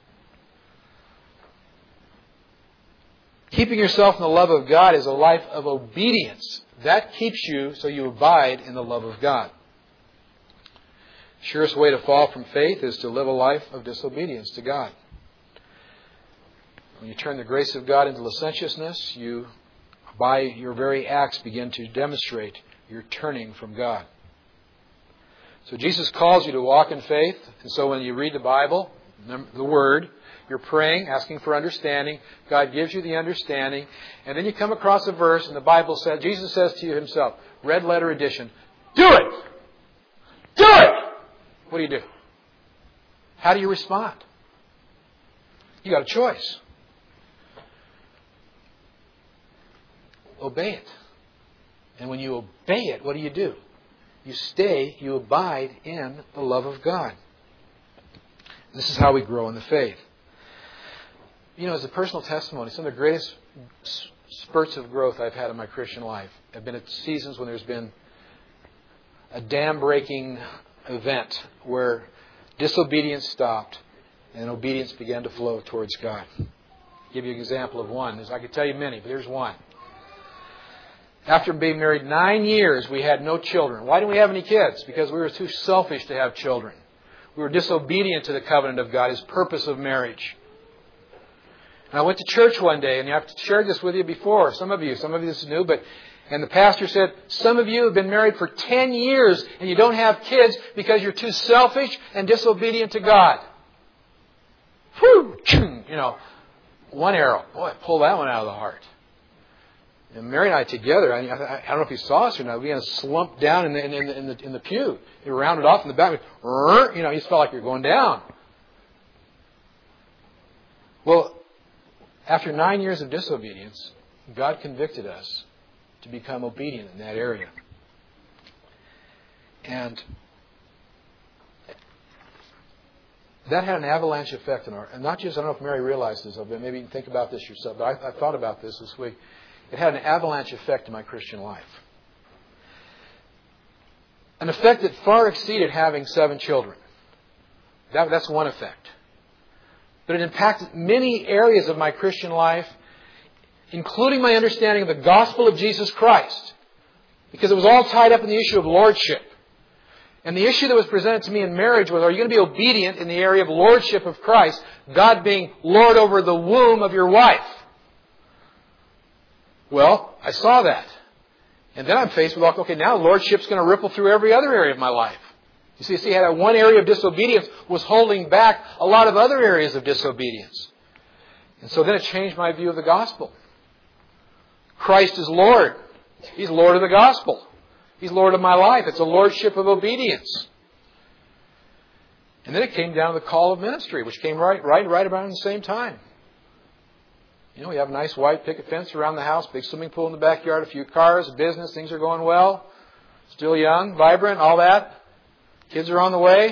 Keeping yourself in the love of God is a life of obedience. That keeps you so you abide in the love of God. The surest way to fall from faith is to live a life of disobedience to God. When you turn the grace of God into licentiousness, you, by your very acts, begin to demonstrate your turning from God. So Jesus calls you to walk in faith. And so when you read the Bible, the Word, you're praying, asking for understanding. God gives you the understanding. And then you come across a verse, and the Bible says, Jesus says to you Himself, red letter edition, do it! Do it! What do you do? How do you respond? You got a choice. Obey it. And when you obey it, what do you do? You stay, you abide in the love of God. This is how we grow in the faith. You know, as a personal testimony, some of the greatest spurts of growth I've had in my Christian life have been at seasons when there's been a dam-breaking event where disobedience stopped and obedience began to flow towards God. I'll give you an example of one. I could tell you many, but here's one. After being married nine years, we had no children. Why didn't we have any kids? Because we were too selfish to have children. We were disobedient to the covenant of God, His purpose of marriage. And I went to church one day, and I've shared this with you before. Some of you, some of you this is new, but and the pastor said, some of you have been married for ten years and you don't have kids because you're too selfish and disobedient to God. Whew! You know, one arrow. Boy, pull that one out of the heart. And Mary and I together, I, I, I don't know if you saw us or not, we began to slump down in the, in, the, in, the, in the pew. He rounded off in the back. You know, you just felt like you're going down. Well, after nine years of disobedience, God convicted us to become obedient in that area. And that had an avalanche effect on our, and not just, I don't know if Mary realized this, but maybe you can think about this yourself, but I, I thought about this this week. It had an avalanche effect in my Christian life. An effect that far exceeded having seven children. That, that's one effect. But it impacted many areas of my Christian life, including my understanding of the gospel of Jesus Christ. Because it was all tied up in the issue of lordship. And the issue that was presented to me in marriage was, are you going to be obedient in the area of lordship of Christ, God being Lord over the womb of your wife? Well, I saw that. And then I'm faced with, okay, now lordship's going to ripple through every other area of my life. You see, see how that one area of disobedience was holding back a lot of other areas of disobedience. And so then it changed my view of the gospel. Christ is Lord. He's Lord of the gospel. He's Lord of my life. It's a lordship of obedience. And then it came down to the call of ministry, which came right, right, right about at the same time. You know, we have a nice white picket fence around the house, big swimming pool in the backyard, a few cars, a business, things are going well. Still young, vibrant, all that. Kids are on the way.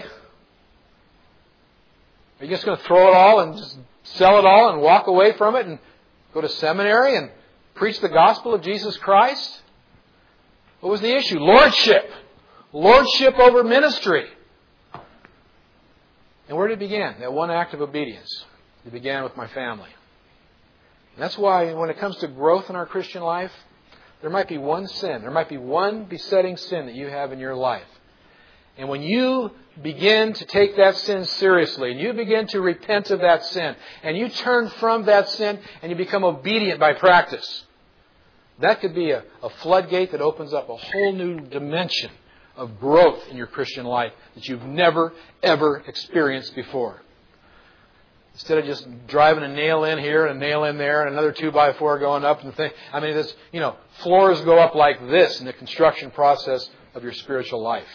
Are you just going to throw it all and just sell it all and walk away from it and go to seminary and preach the gospel of Jesus Christ? What was the issue? Lordship. Lordship over ministry. And where did it begin? That one act of obedience. It began with my family. And that's why when it comes to growth in our Christian life, there might be one sin. There might be one besetting sin that you have in your life. And when you begin to take that sin seriously, and you begin to repent of that sin, and you turn from that sin, and you become obedient by practice, that could be a, a floodgate that opens up a whole new dimension of growth in your Christian life that you've never, ever experienced before. Instead of just driving a nail in here and a nail in there and another two by four going up and thing. I mean, this, you know, floors go up like this in the construction process of your spiritual life.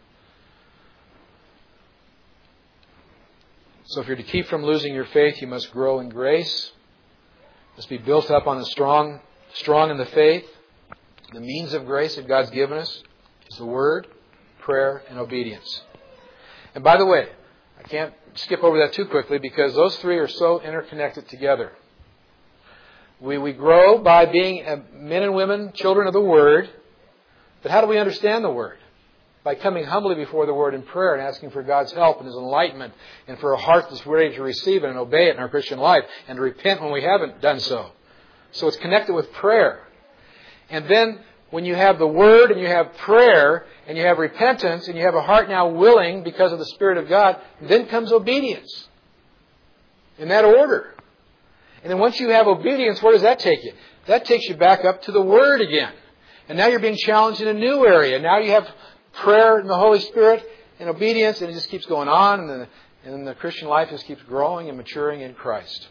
So if you're to keep from losing your faith, you must grow in grace. You must be built up on the strong, strong in the faith. The means of grace that God's given us is the Word, prayer, and obedience. And by the way, I can't skip over that too quickly because those three are so interconnected together. We, we grow by being men and women, children of the Word. But how do we understand the Word? By coming humbly before the Word in prayer and asking for God's help and His enlightenment and for a heart that's ready to receive it and obey it in our Christian life and to repent when we haven't done so. So it's connected with prayer. And then when you have the Word and you have prayer and you have repentance and you have a heart now willing because of the Spirit of God, then comes obedience. In that order. And then once you have obedience, where does that take you? That takes you back up to the Word again. And now you're being challenged in a new area. Now you have prayer and the Holy Spirit and obedience, and it just keeps going on, and the, and the Christian life just keeps growing and maturing in Christ.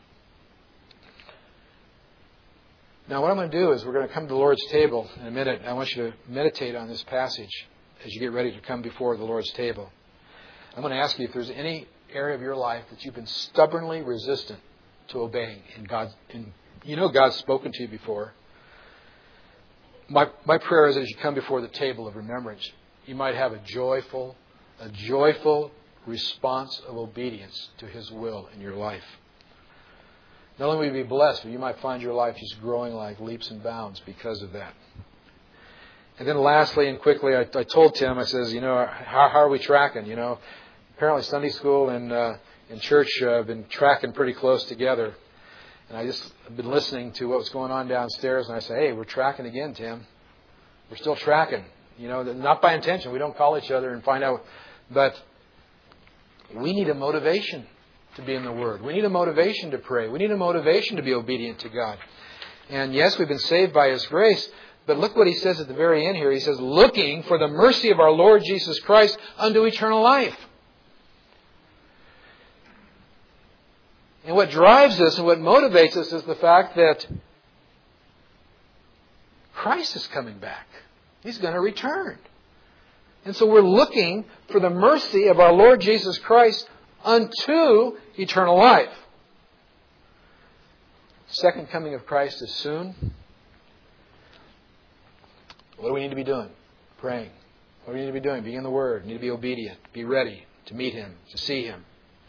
Now what I'm going to do is we're going to come to the Lord's table in a minute. I want you to meditate on this passage as you get ready to come before the Lord's table. I'm going to ask you if there's any area of your life that you've been stubbornly resistant to obeying. In God's, in, you know God's spoken to you before. My, my prayer is as you come before the table of remembrance, you might have a joyful, a joyful response of obedience to His will in your life. Not only will you be blessed, but you might find your life just growing like leaps and bounds because of that. And then lastly and quickly, I, I told Tim, I says, you know, how, how are we tracking? You know, apparently Sunday school and uh, in church uh, have been tracking pretty close together. And I just have been listening to what was going on downstairs, and I say, hey, we're tracking again, Tim. We're still tracking. You know, not by intention. We don't call each other and find out. But we need a motivation to be in the Word. We need a motivation to pray. We need a motivation to be obedient to God. And yes, we've been saved by His grace. But look what He says at the very end here. He says, looking for the mercy of our Lord Jesus Christ unto eternal life. And what drives us and what motivates us is the fact that Christ is coming back. He's going to return. And so we're looking for the mercy of our Lord Jesus Christ unto eternal life. Second coming of Christ is soon. What do we need to be doing? Praying. What do we need to be doing? Being in the Word. We need to be obedient. Be ready to meet Him, to see Him.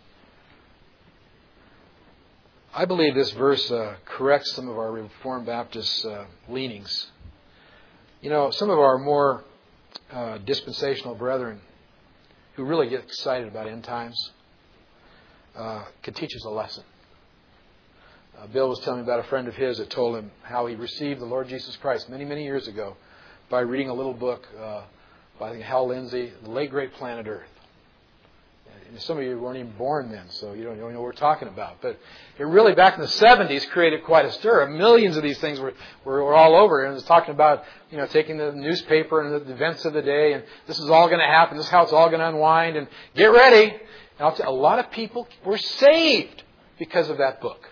I believe this verse uh, corrects some of our Reformed Baptist uh, leanings. You know, some of our more uh, dispensational brethren who really get excited about end times uh, could teach us a lesson. Uh, Bill was telling me about a friend of his that told him how he received the Lord Jesus Christ many, many years ago by reading a little book uh, by I think, Hal Lindsey, The Late Great Planet Earth. And some of you weren't even born then, so you don't know what we're talking about. But it really, back in the seventies, created quite a stir. Millions of these things were, were, were all over. And it was talking about, you know, taking the newspaper and the events of the day, and this is all going to happen. This is how it's all going to unwind. And get ready. And I'll tell you, a lot of people were saved because of that book.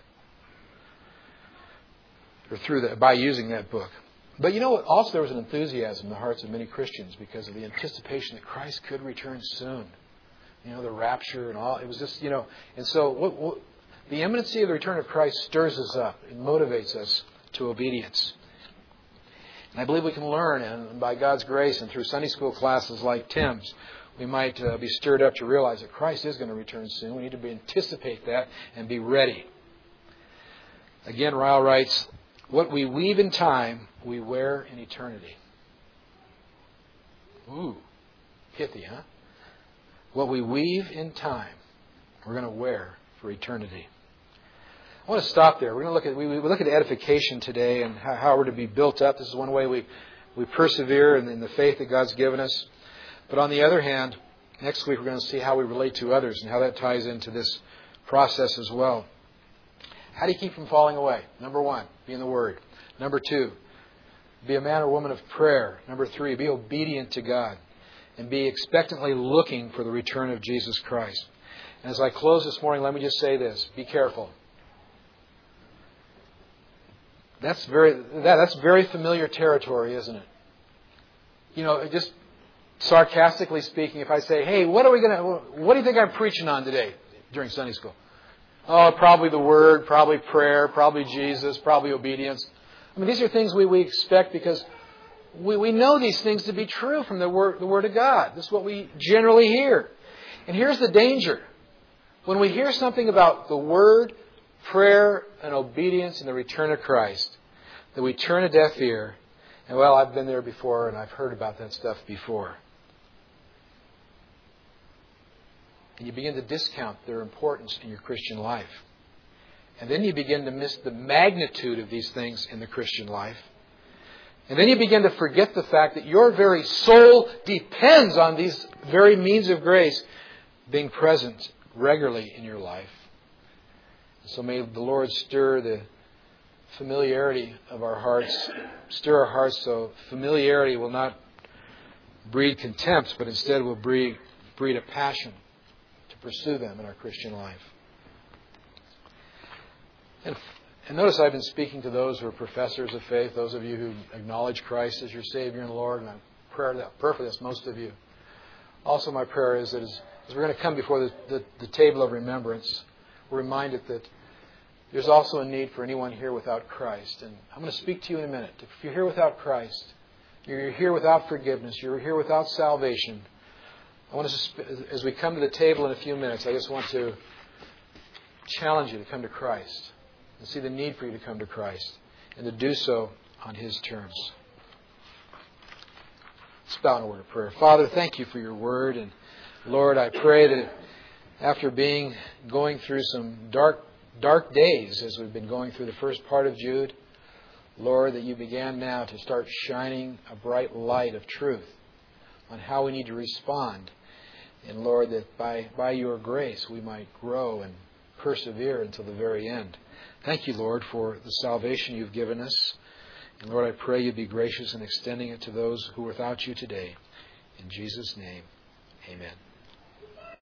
Or through that, by using that book. But you know what? Also, there was an enthusiasm in the hearts of many Christians because of the anticipation that Christ could return soon. You know, the rapture and all. It was just, you know. And so what, what, the imminency of the return of Christ stirs us up. It motivates us to obedience. And I believe we can learn, and by God's grace and through Sunday school classes like Tim's, we might uh, be stirred up to realize that Christ is going to return soon. We need to be, anticipate that and be ready. Again, Ryle writes, What we weave in time, we wear in eternity. Ooh, pithy, huh? What we weave in time, we're going to wear for eternity. I want to stop there. We're going to look at we, we look at edification today and how, how we're to be built up. This is one way we, we persevere in, in the faith that God's given us. But on the other hand, next week we're going to see how we relate to others and how that ties into this process as well. How do you keep from falling away? Number one, be in the Word. Number two, be a man or woman of prayer. Number three, be obedient to God. And be expectantly looking for the return of Jesus Christ. And as I close this morning, let me just say this. Be careful. That's very that, that's very familiar territory, isn't it? You know, just sarcastically speaking, if I say, hey, what are we going to, what do you think I'm preaching on today during Sunday school? Oh, probably the Word, probably prayer, probably Jesus, probably obedience. I mean, these are things we, we expect because we, we know these things to be true from the word, the Word of God. This is what we generally hear. And here's the danger. When we hear something about the Word, prayer, and obedience and the return of Christ, that we turn a deaf ear, and well, I've been there before and I've heard about that stuff before. And you begin to discount their importance in your Christian life. And then you begin to miss the magnitude of these things in the Christian life. And then you begin to forget the fact that your very soul depends on these very means of grace being present regularly in your life. So may the Lord stir the familiarity of our hearts, stir our hearts so familiarity will not breed contempt, but instead will breed, breed a passion to pursue them in our Christian life. And, and notice I've been speaking to those who are professors of faith, those of you who acknowledge Christ as your Savior and Lord, and I pray that prayer for this, most of you. Also my prayer is that as, as we're going to come before the, the, the table of remembrance, we're reminded that there's also a need for anyone here without Christ. And I'm going to speak to you in a minute. If you're here without Christ, you're here without forgiveness, you're here without salvation, I want to, as we come to the table in a few minutes, I just want to challenge you to come to Christ and see the need for you to come to Christ and to do so on His terms. Let's bow in a word of prayer. Father, thank you for your word. And Lord, I pray that after being going through some dark Dark days as we've been going through the first part of Jude, Lord, that you began now to start shining a bright light of truth on how we need to respond. And Lord, that by, by your grace we might grow and persevere until the very end. Thank you, Lord, for the salvation you've given us. And Lord, I pray you be gracious in extending it to those who are without you today. In Jesus' name, amen.